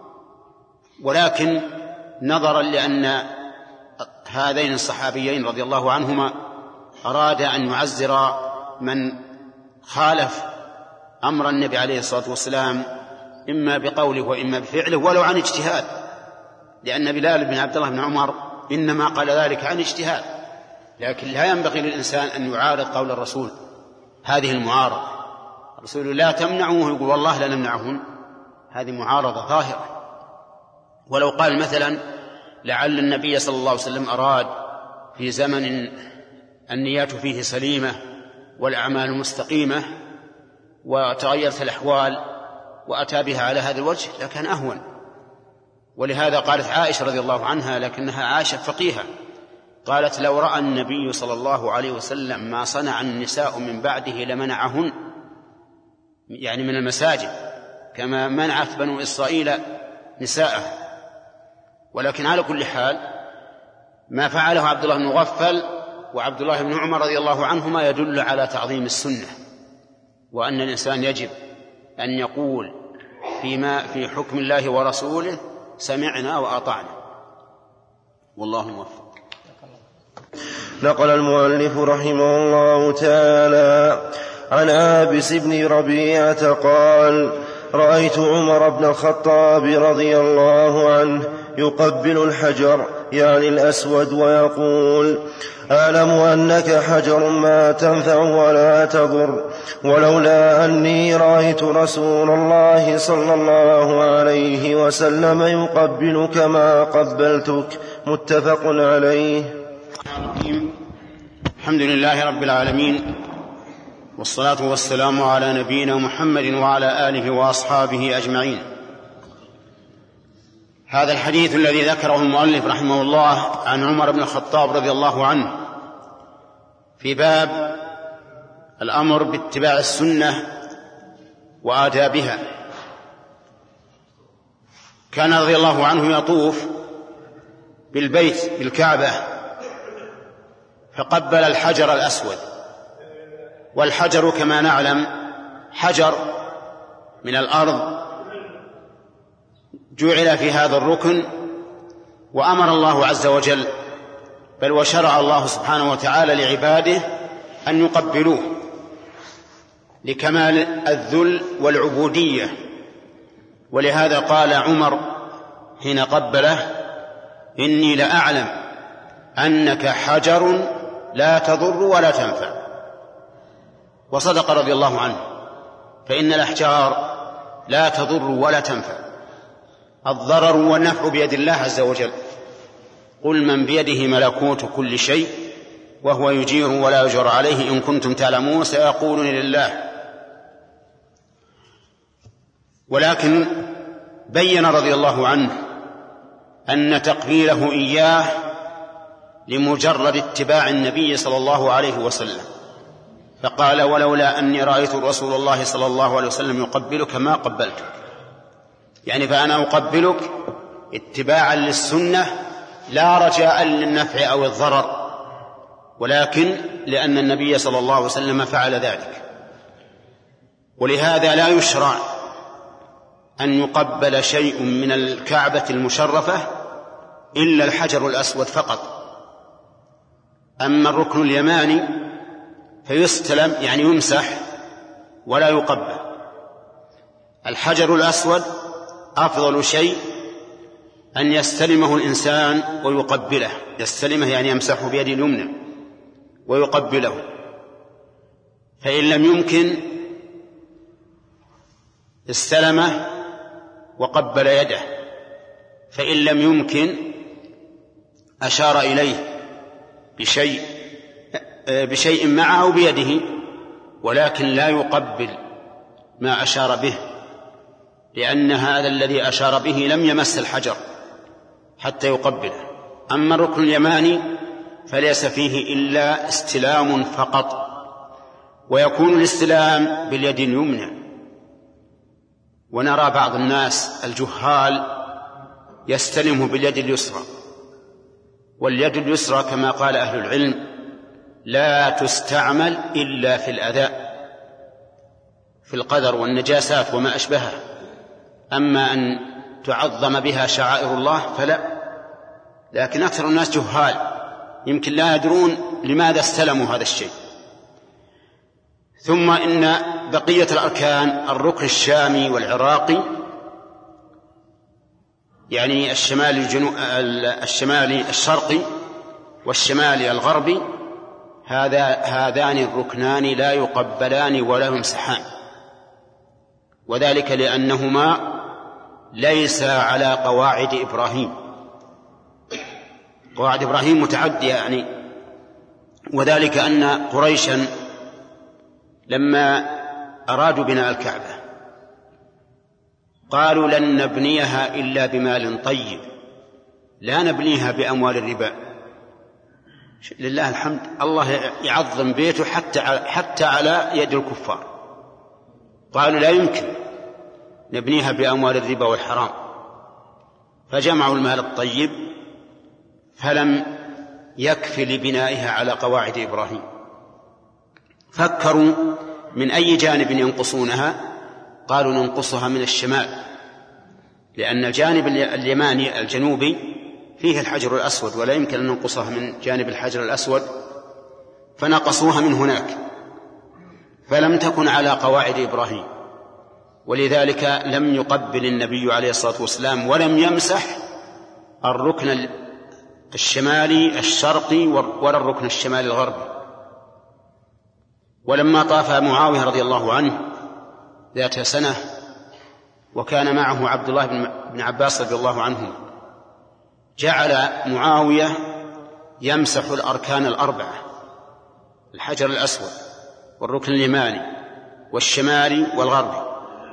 ولكن نظرا لأن هذين الصحابيين رضي الله عنهما أراد أن يعزر من خالف أمر النبي عليه الصلاة والسلام إما بقوله وإما بفعله ولو عن اجتهاد، لأن بلال بن عبد الله بن عمر إنما قال ذلك عن اجتهاد. لكن لا ينبغي للإنسان أن يعارض قول الرسول هذه المعارضة. الرسول: لا تمنعوه، يقول والله لا نمنعهن، هذه معارضة ظاهرة. ولو قال مثلا: لعل النبي صلى الله عليه وسلم أراد في زمن النيات فيه سليمة والأعمال مستقيمة وتغيرت الأحوال وأتى بها على هذا الوجه لكان أهون. ولهذا قالت عائشة رضي الله عنها، لكنها عائشة فقيهة، قالت: لو رأى النبي صلى الله عليه وسلم ما صنع النساء من بعده لمنعهن، يعني من المساجد كما منعت بنو إسرائيل نساءه. ولكن على كل حال ما فعله عبد الله بن مغفل وعبد الله بن عمر رضي الله عنهما يدل على تعظيم السنة، وأن الإنسان يجب أن يقول فيما في حكم الله ورسوله سمعنا وأطعنا، والله موفق. نقل المؤلف رحمه الله تعالى عن آبس بن ربيعة قال: رأيت عمر بن الخطاب رضي الله عنه يقبل الحجر يعني الأسود ويقول: أعلم أنك حجر ما تنفع ولا تضر، ولولا أني رأيت رسول الله صلى الله عليه وسلم يقبلك ما قبلتك. متفق عليه. الحمد لله رب العالمين، والصلاة والسلام على نبينا محمد وعلى آله وأصحابه أجمعين. هذا الحديث الذي ذكره المؤلف رحمه الله عن عمر بن الخطاب رضي الله عنه في باب الأمر باتباع السنة وآدابها. كان رضي الله عنه يطوف بالبيت بالكعبة فقبل الحجر الأسود، والحجر كما نعلم حجر من الأرض جعل في هذا الركن، وأمر الله عز وجل بل وشرع الله سبحانه وتعالى لعباده أن يقبلوه لكمال الذل والعبودية. ولهذا قال عمر حين قبله: إني لأعلم أنك حجر لا تضر ولا تنفع. وصدق رضي الله عنه، فإن الأحجار لا تضر ولا تنفع، الضرر والنفع بيد الله عز وجل. قل من بيده ملكوت كل شيء وهو يجير ولا يجر عليه إن كنتم تعلمون سيقولون لله. ولكن بين رضي الله عنه أن تقبيله إياه لمجرد اتباع النبي صلى الله عليه وسلم، فقال: ولولا أني رأيت رسول الله صلى الله عليه وسلم يقبلك ما قبلتك، يعني فأنا أقبلك اتباعا للسنة لا رجاء للنفع أو الضرر، ولكن لأن النبي صلى الله عليه وسلم فعل ذلك. ولهذا لا يشرع أن يقبل شيء من الكعبة المشرفة إلا الحجر الأسود فقط. أما الركن اليماني فيستلم، يعني يمسح ولا يقبل. الحجر الأسود أفضل شيء أن يستلمه الإنسان ويقبله، يستلمه يعني يمسحه بيده اليمنى ويقبله، فإن لم يمكن استلمه وقبل يده، فإن لم يمكن أشار إليه بشيء معه بيده، ولكن لا يقبل ما أشار به، لأن هذا الذي أشار به لم يمس الحجر حتى يقبله. أما الركن اليماني فليس فيه إلا استلام فقط، ويكون الاستلام باليد اليمنى. ونرى بعض الناس الجهال يستلمه باليد اليسرى، واليد اليسرى كما قال أهل العلم لا تستعمل إلا في الأذى، في القدر والنجاسات وما أشبهها. أما أن تعظم بها شعائر الله فلا. لكن أكثر الناس جهال يمكن لا يدرون لماذا استلموا هذا الشيء. ثم إن بقية الأركان الركن الشامي والعراقي، يعني الشمالي الشرقي والشمالي الغربي، هذان الركنان لا يقبلان ولا يمسحان، وذلك لأنهما ليس على قواعد إبراهيم. قواعد إبراهيم متعدية يعني، وذلك أن قريشا لما أرادوا بناء الكعبة قالوا: لن نبنيها إلا بمال طيب، لا نبنيها بأموال الربا. لله الحمد، الله يعظم بيته حتى على يد الكفار. قالوا: لا يمكن نبنيها بأموال الربا والحرام، فجمعوا المال الطيب فلم يكفي لبنائها على قواعد إبراهيم. فكروا من أي جانب ينقصونها، قالوا: ننقصها من الشمال، لأن الجانب اليماني الجنوبي فيه الحجر الأسود، ولا يمكن أن ننقصها من جانب الحجر الأسود، فنقصوها من هناك، فلم تكن على قواعد إبراهيم. ولذلك لم يقبل النبي عليه الصلاة والسلام ولم يمسح الركن الشمالي الشرقي ولا الركن الشمالي الغربي. ولما طاف معاوية رضي الله عنه ذات سنة وكان معه عبد الله بن عباس رضي الله عنه، جعل معاوية يمسح الأركان الأربعة: الحجر الأسود والركن اليماني والشمالي والغربي.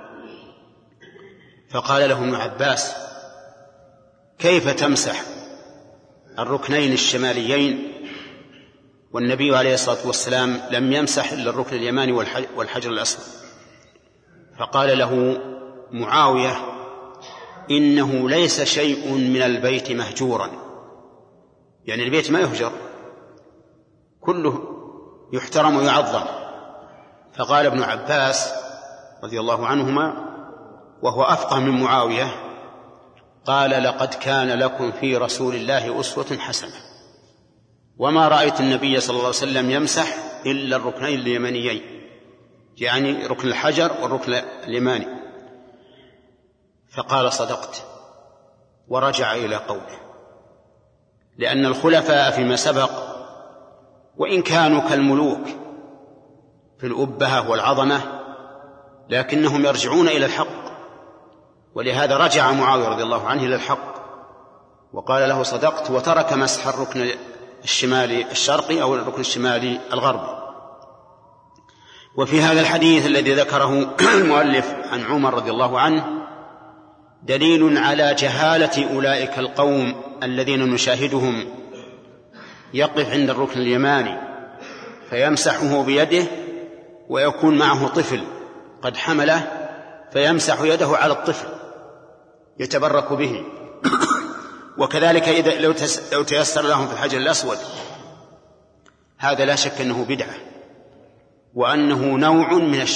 فقال له ابن عباس: كيف تمسح الركنين الشماليين والنبي عليه الصلاة والسلام لم يمسح إلا الركن اليماني والحجر الأسود؟ فقال له معاوية: إنه ليس شيء من البيت مهجورا، يعني البيت ما يهجر، كله يحترم ويعظم. فقال ابن عباس رضي الله عنهما وهو أفقه من معاوية، قال: لقد كان لكم في رسول الله أسوة حسنة، وما رأيت النبي صلى الله عليه وسلم يمسح إلا الركنين اليمانيين، يعني ركن الحجر والركن اليماني. فقال: صدقت، ورجع إلى قوله. لأن الخلفاء فيما سبق وإن كانوا كالملوك في الأبهة والعظمة لكنهم يرجعون إلى الحق، ولهذا رجع معاوية رضي الله عنه إلى الحق وقال له: صدقت، وترك مسح الركن الشمالي الشرقي أو الركن الشمالي الغربي. وفي هذا الحديث الذي ذكره المؤلف عن عمر رضي الله عنه دليل على جهالة أولئك القوم الذين نشاهدهم يقف عند الركن اليماني فيمسحه بيده ويكون معه طفل قد حمله فيمسح يده على الطفل يتبرك به. وكذلك إذا لو تيسر لهم في الحجر الأسود، هذا لا شك أنه بدعة وأنه نوع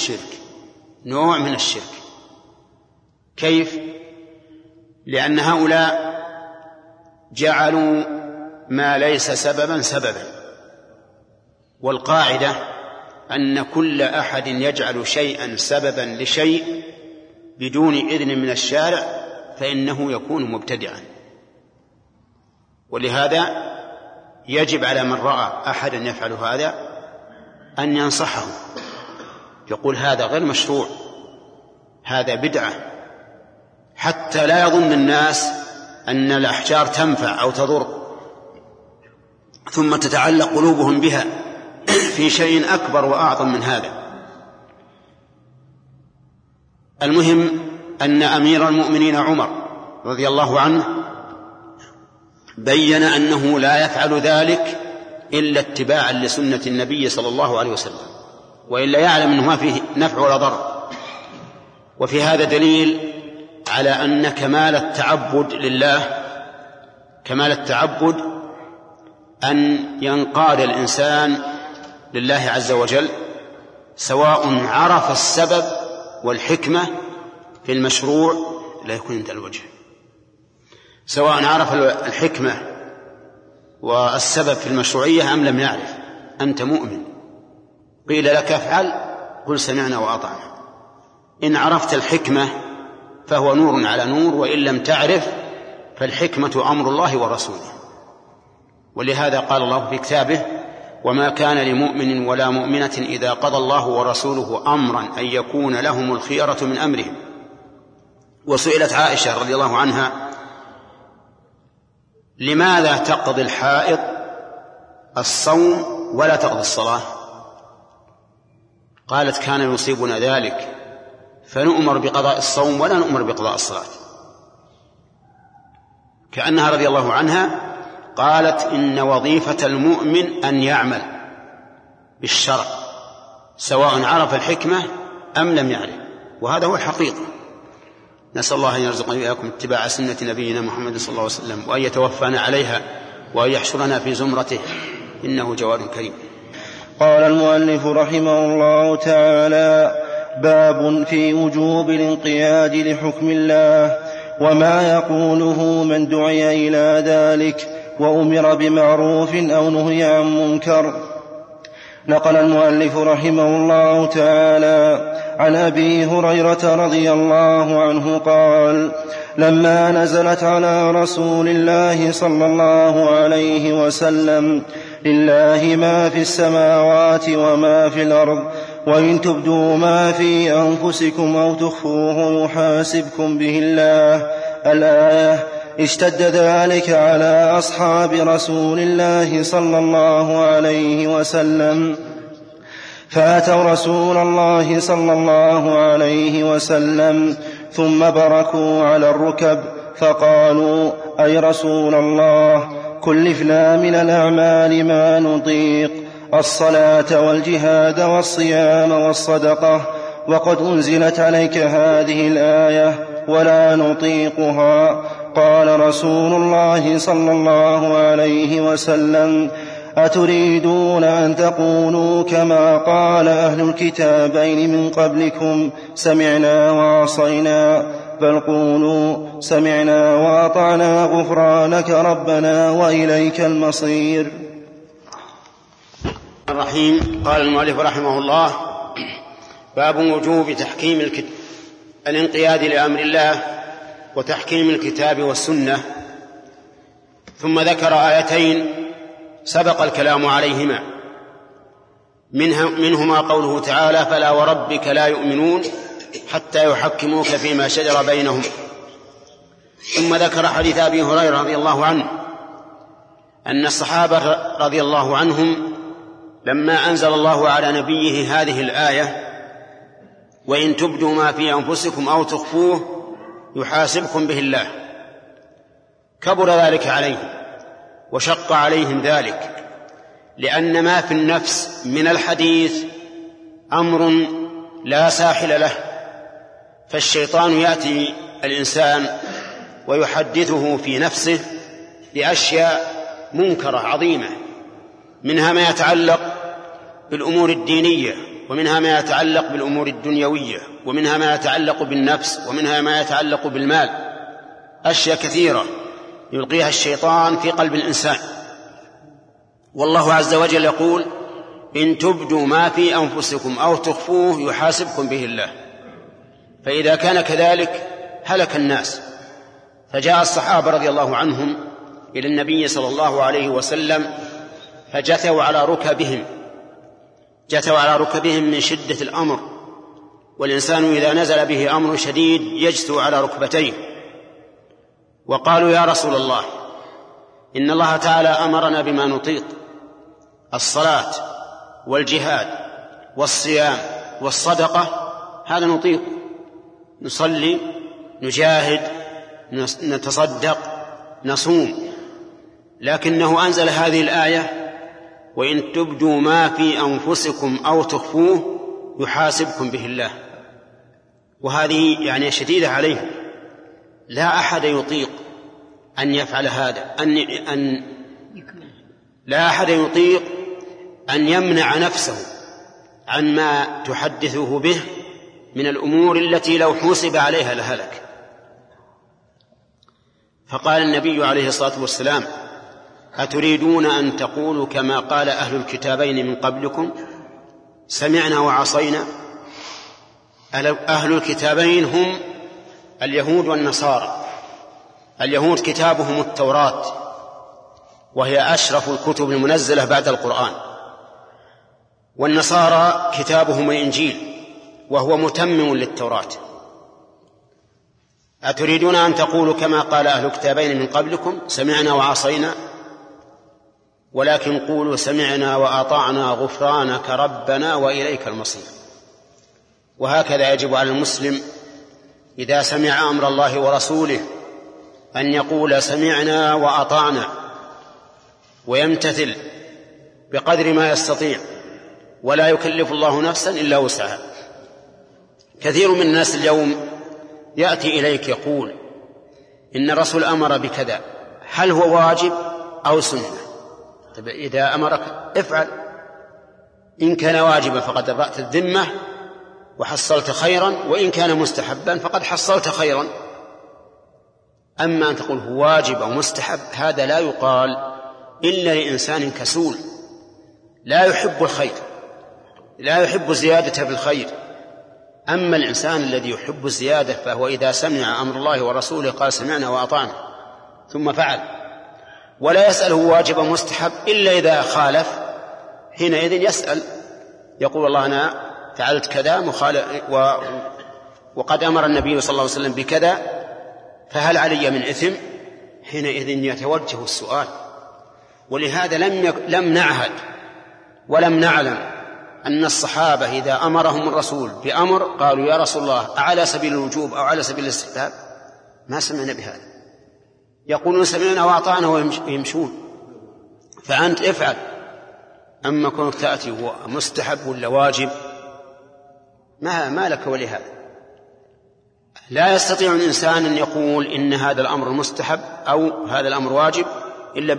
من الشرك. كيف؟ لأن هؤلاء جعلوا ما ليس سببا، والقاعدة أن كل أحد يجعل شيئا سببا لشيء بدون إذن من الشارع فإنه يكون مبتدعا. ولهذا يجب على من رأى أحدا يفعل هذا أن ينصحه، يقول هذا غير مشروع، هذا بدعة، حتى لا يظن الناس أن الأحجار تنفع أو تضر ثم تتعلق قلوبهم بها في شيء أكبر وأعظم من هذا. المهم أن أمير المؤمنين عمر رضي الله عنه بين أنه لا يفعل ذلك إلا اتباعا لسنة النبي صلى الله عليه وسلم، وإلا يعلم أنه ما فيه نفع ولا ضر. وفي هذا دليل على أن كمال التعبد لله، كمال التعبد أن ينقاد الإنسان لله عز وجل، سواء عرف السبب والحكمة في المشروع، لا يكون عند الوجه، سواء عرف الحكمة والسبب في المشروعية أم لم يعرف، أنت مؤمن، قيل لك افعل قل سمعنا وأطعنا. إن عرفت الحكمة فهو نور على نور، وإن لم تعرف فالحكمة أمر الله ورسوله. ولهذا قال الله في كتابه: وما كان لمؤمن ولا مؤمنة إذا قضى الله ورسوله أمرا أن يكون لهم الخيرة من أمرهم. وسئلت عائشة رضي الله عنها: لماذا تقضي الحائض الصوم ولا تقضي الصلاة؟ قالت: كان يصيبنا ذلك فنؤمر بقضاء الصوم ولا نؤمر بقضاء الصلاة. كأنها رضي الله عنها قالت: إن وظيفة المؤمن أن يعمل بالشرع سواء عرف الحكمة أم لم يعرف، وهذا هو الحقيقة. نسأل الله أن يرزقنا وإياكم اتباع سنة نبينا محمد صلى الله عليه وسلم، وأن يتوفانا عليها، وأن يحشرنا في زمرته، إنه جواد كريم. قال المؤلف رحمه الله تعالى: باب في وجوب الانقياد لحكم الله وما يقوله من دعي إلى ذلك وأمر بمعروف أو نهي عن منكر. نقل المؤلف رحمه الله تعالى عن أبي هريرة رضي الله عنه قال: لما نزلت على رسول الله صلى الله عليه وسلم: لله ما في السماوات وما في الأرض، وإن تبدوا ما في أنفسكم أو تخفوه يحاسبكم به الله، الآية، اشتد ذلك على أصحاب رسول الله صلى الله عليه وسلم، فأتوا رسول الله صلى الله عليه وسلم ثم بركوا على الركب فقالوا: أي رسول الله، كلفنا من الأعمال ما نطيق، الصلاة والجهاد والصيام والصدقة، وقد أنزلت عليك هذه الآية ولا نطيقها. قال رسول الله صلى الله عليه وسلم: أتريدون أن تقولوا كما قال أهل الكتابين من قبلكم: سمعنا وعصينا، بل قولوا سمعنا وأطعنا غفرانك ربنا وإليك المصير. الرحيم. قال المؤلف رحمه الله: باب وجوب تحكيم الانقياد لأمر الله وتحكيم الكتاب والسنة. ثم ذكر آيتين سبق الكلام عليهما، منهما قوله تعالى: فلا وربك لا يؤمنون حتى يحكموك فيما شجر بينهم. ثم ذكر حديث أبي هريرة رضي الله عنه أن الصحابة رضي الله عنهم لما أنزل الله على نبيه هذه الآية وإن تبدوا ما في أنفسكم أو تخفوه يحاسبكم به الله. كبر ذلك عليهم وشق عليهم ذلك، لأن ما في النفس من الحديث أمر لا ساحل له، فالشيطان يأتي الإنسان ويحدثه في نفسه بأشياء منكرة عظيمة، منها ما يتعلق بالأمور الدينية، ومنها ما يتعلق بالأمور الدنيوية، ومنها ما يتعلق بالنفس، ومنها ما يتعلق بالمال. أشياء كثيرة يلقيها الشيطان في قلب الإنسان. والله عز وجل يقول: إن تبدوا ما في أنفسكم أو تخفوه يحاسبكم به الله. فإذا كان كذلك هلك الناس. فجاء الصحابة رضي الله عنهم إلى النبي صلى الله عليه وسلم فجثوا على ركبهم من شدة الأمر، والإنسان إذا نزل به أمر شديد يجثو على ركبتيه، وقالوا: يا رسول الله، إن الله تعالى أمرنا بما نطيق: الصلاة والجهاد والصيام والصدقة، هذا نطيق، نصلي، نجاهد، نتصدق، نصوم. لكنه أنزل هذه الآية: وإن تبدوا ما في أنفسكم أو تخفوه يحاسبكم به الله. وهذه يعني شديدة عليهم، لا أحد يطيق أن يفعل هذا، لا أحد يطيق أن يمنع نفسه عن ما تحدثه به من الأمور التي لو حوسب عليها لهلك. فقال النبي عليه الصلاة والسلام: أتريدون أن تقولوا كما قال أهل الكتابين من قبلكم سمعنا وعصينا؟ أهل الكتابين هم اليهود والنصارى. اليهود كتابهم التوراة، وهي أشرف الكتب المنزلة بعد القرآن، والنصارى كتابهم الإنجيل، وهو متمم للتوراة. أتريدون أن تقولوا كما قال أهل الكتابين من قبلكم سمعنا وعصينا؟ ولكن قولوا سمعنا وأطعنا غفرانك ربنا وإليك المصير. وهكذا يجب على المسلم إذا سمع أمر الله ورسوله أن يقول سمعنا وأطعنا، ويمتثل بقدر ما يستطيع، ولا يكلف الله نفسا إلا وسعها. كثير من الناس اليوم يأتي إليك يقول إن الرسول أمر بكذا، هل هو واجب أو سنة؟ طيب إذا أمرك افعل، إن كان واجبا فقد أبرأت الذمة وحصلت خيرا، وإن كان مستحبا فقد حصلت خيرا. أما أن تقول هو واجب أو مستحب، هذا لا يقال إلا لإنسان كسول لا يحب الخير، لا يحب زيادة في الخير. أما الإنسان الذي يحب الزيادة فهو إذا سمع أمر الله ورسوله قال سمعنا وأطعنا ثم فعل، ولا يسأل هو واجب أو مستحب إلا إذا خالف، حينئذ يسأل يقول الله أنا فعلت كذا وقد أمر النبي صلى الله عليه وسلم بكذا، فهل علي من إثم؟ حينئذ يتوجه السؤال. ولهذا لم نعهد ولم نعلم أن الصحابة إذا أمرهم الرسول بأمر قالوا يا رسول الله أعلى سبيل الوجوب أو على سبيل الاستحباب؟ ما سمعنا بهذا. يقولون سمعنا وأطعنا ويمشون. فأنت افعل. أما كنت تأتي هو مستحب ولا واجب ما لك ولهذا. لا يستطيع الإنسان أن يقول إن هذا الأمر مستحب أو هذا الأمر واجب إلا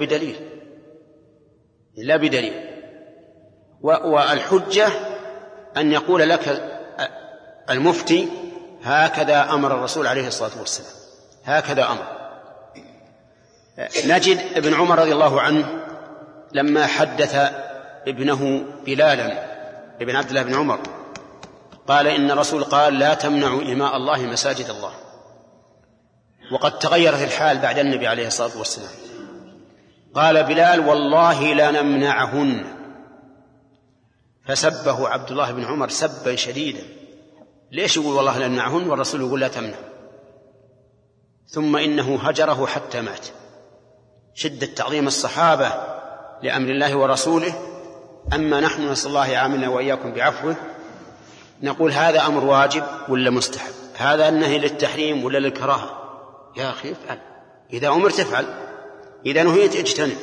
بدليل. والحجة أن يقول لك المفتي هكذا أمر الرسول عليه الصلاة والسلام، هكذا أمر. نجد ابن عمر رضي الله عنه لما حدث ابنه بلالا ابن عبد الله بن عمر قال إن الرسول قال لا تمنعوا إماء الله مساجد الله. وقد تغيرت الحال بعد النبي عليه الصلاة والسلام. قال بلال والله لا نمنعهن، فسبه عبد الله بن عمر سبا شديدا. ليش يقول والله لا نمنعهن والرسول يقول لا تمنع؟ ثم إنه هجره حتى مات. شدة تعظيم الصحابة لأمر الله ورسوله. أما نحن نسأل الله يعاملنا وإياكم بعفوه نقول هذا أمر واجب ولا مستحب، هذا النهي للتحريم ولا للكراهة. يا أخي افعل، إذا أمرت افعل، إذا نهيت اجتنب.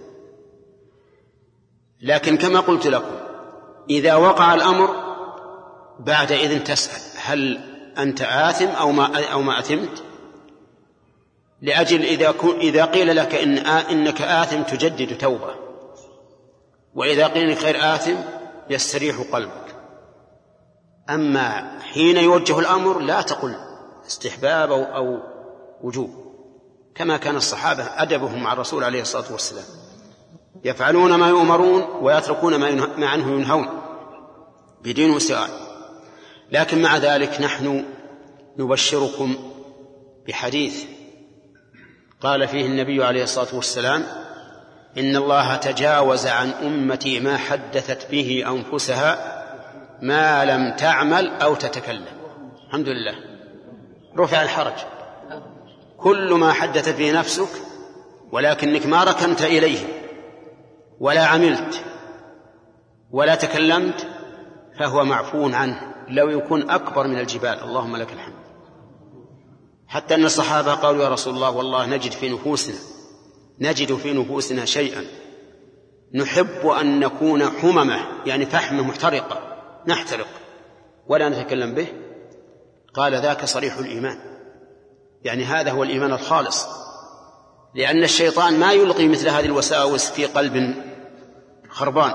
لكن كما قلت لكم إذا وقع الأمر بعد إذن تسأل هل أنت آثم أو ما أثمت، لأجل إذا قيل لك إنك آثم تجدد توبة، وإذا قيل لك غير آثم يستريح قلبك. أما حين يوجه الأمر لا تقل استحباب أو وجوب، كما كان الصحابة أدبهم مع الرسول عليه الصلاة والسلام، يفعلون ما يؤمرون ويتركون ما عنه ينهون بدين وسؤال. لكن مع ذلك نحن نبشركم بحديث قال فيه النبي عليه الصلاة والسلام: إن الله تجاوز عن أمتي ما حدثت به أنفسها ما لم تعمل أو تتكلم. الحمد لله، رفع الحرج. كل ما حدثت به نفسك ولكنك ما ركنت إليه ولا عملت ولا تكلمت فهو معفو عنه، لو يكون أكبر من الجبال. اللهم لك الحمد. حتى أن الصحابة قالوا: يا رسول الله والله نجد في نفوسنا شيئا نحب أن نكون حممة، يعني فحمة محترقة نحترق ولا نتكلم به. قال: ذاك صريح الإيمان، يعني هذا هو الإيمان الخالص، لأن الشيطان ما يلقي مثل هذه الوساوس في قلب خربان،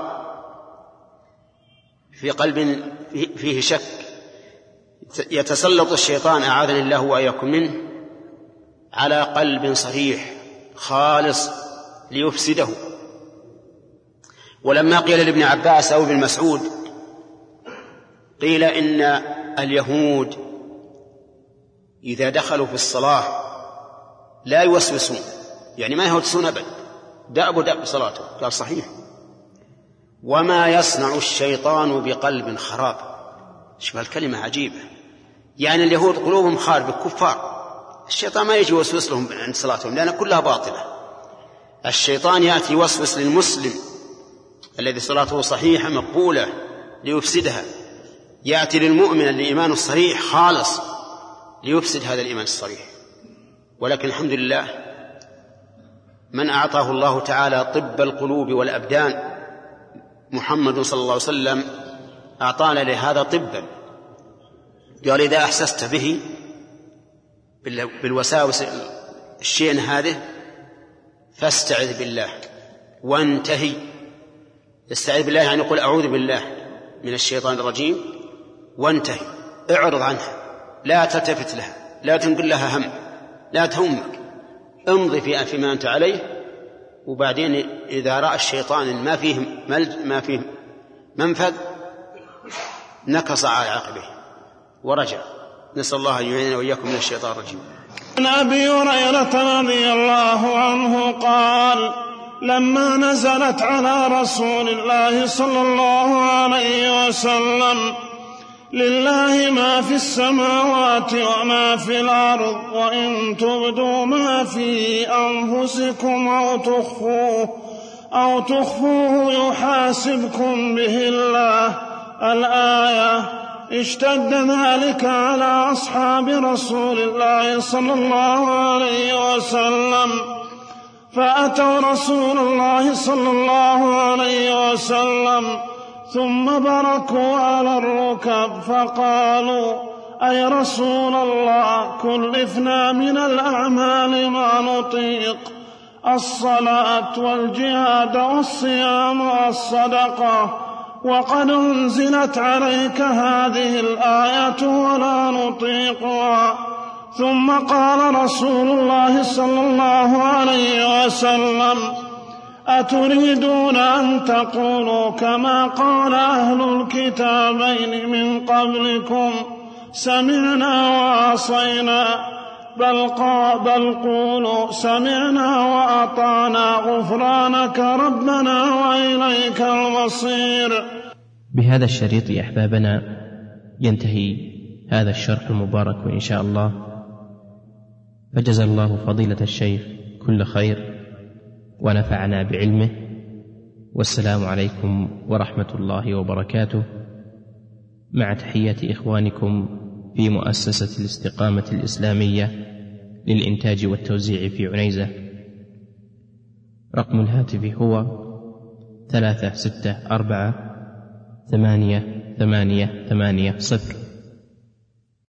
في قلب فيه شك. يتسلط الشيطان أعاذنا الله وإياكم منه على قلب صريح خالص ليفسده. ولما قيل لابن عباس أو ابن مسعود، قيل إن اليهود إذا دخلوا في الصلاة لا يوسوسون، يعني ما يهوسون أبدا، دأب صلاته. قال: صحيح. وما يصنع الشيطان بقلب خراب. شوف الكلمة عجيبة، يعني اليهود قلوبهم خاربة كفار، الشيطان ما يجي يوسوس لهم عند صلاتهم لأن كلها باطلة. الشيطان يأتي يوسوس للمسلم الذي صلاته صحيحة مقبولة ليفسدها، يأتي للمؤمن اللي إيمانه الصريح خالص ليفسد هذا الإيمان الصريح. ولكن الحمد لله من أعطاه الله تعالى طب القلوب والأبدان محمد صلى الله عليه وسلم أعطانا لهذا طبا. قال: إذا أحسست به بالوساوس الشيء هذه فاستعذ بالله وانتهي. استعذ بالله يعني قل أعوذ بالله من الشيطان الرجيم وانتهي، اعرض عنها، لا تلتفت لها، لا تنقل لها هم، لا تهمك، امضي فيما أنت عليه. وبعدين إذا رأى الشيطان ما فيه منفذ نكص على عقبه ورجع. نسأل الله أن يعيننا وإياكم من الشيطان الرجيم. عن أبي هريرة رضي الله عنه قال: لما نزلت على رسول الله صلى الله عليه وسلم: لله ما في السماوات وما في الأرض، وإن تبدوا ما في أنفسكم أو تخفوه يحاسبكم به الله، الآية، اشتد ذلك على أصحاب رسول الله صلى الله عليه وسلم، فأتوا رسول الله صلى الله عليه وسلم ثم بركوا على الركب فقالوا: أي رسول الله، كلفنا من الأعمال ما نطيق، الصلاة والجهاد والصيام والصدقة، وقد أنزلت عليك هذه الآية ولا نطيقها. ثم قال رسول الله صلى الله عليه وسلم: أتريدون أن تقولوا كما قال أهل الكتابين من قبلكم: سمعنا وعصينا، بل قولوا سمعنا وأطعنا، غفرانك ربنا وإليك المصير. بهذا الشريط يا أحبابنا ينتهي هذا الشرح المبارك إن شاء الله، فجزا الله فضيلة الشيخ كل خير ونفعنا بعلمه، والسلام عليكم ورحمة الله وبركاته. مع تحيات إخوانكم في مؤسسة الاستقامة الإسلامية للإنتاج والتوزيع في عنيزة. رقم الهاتف هو 364 8880.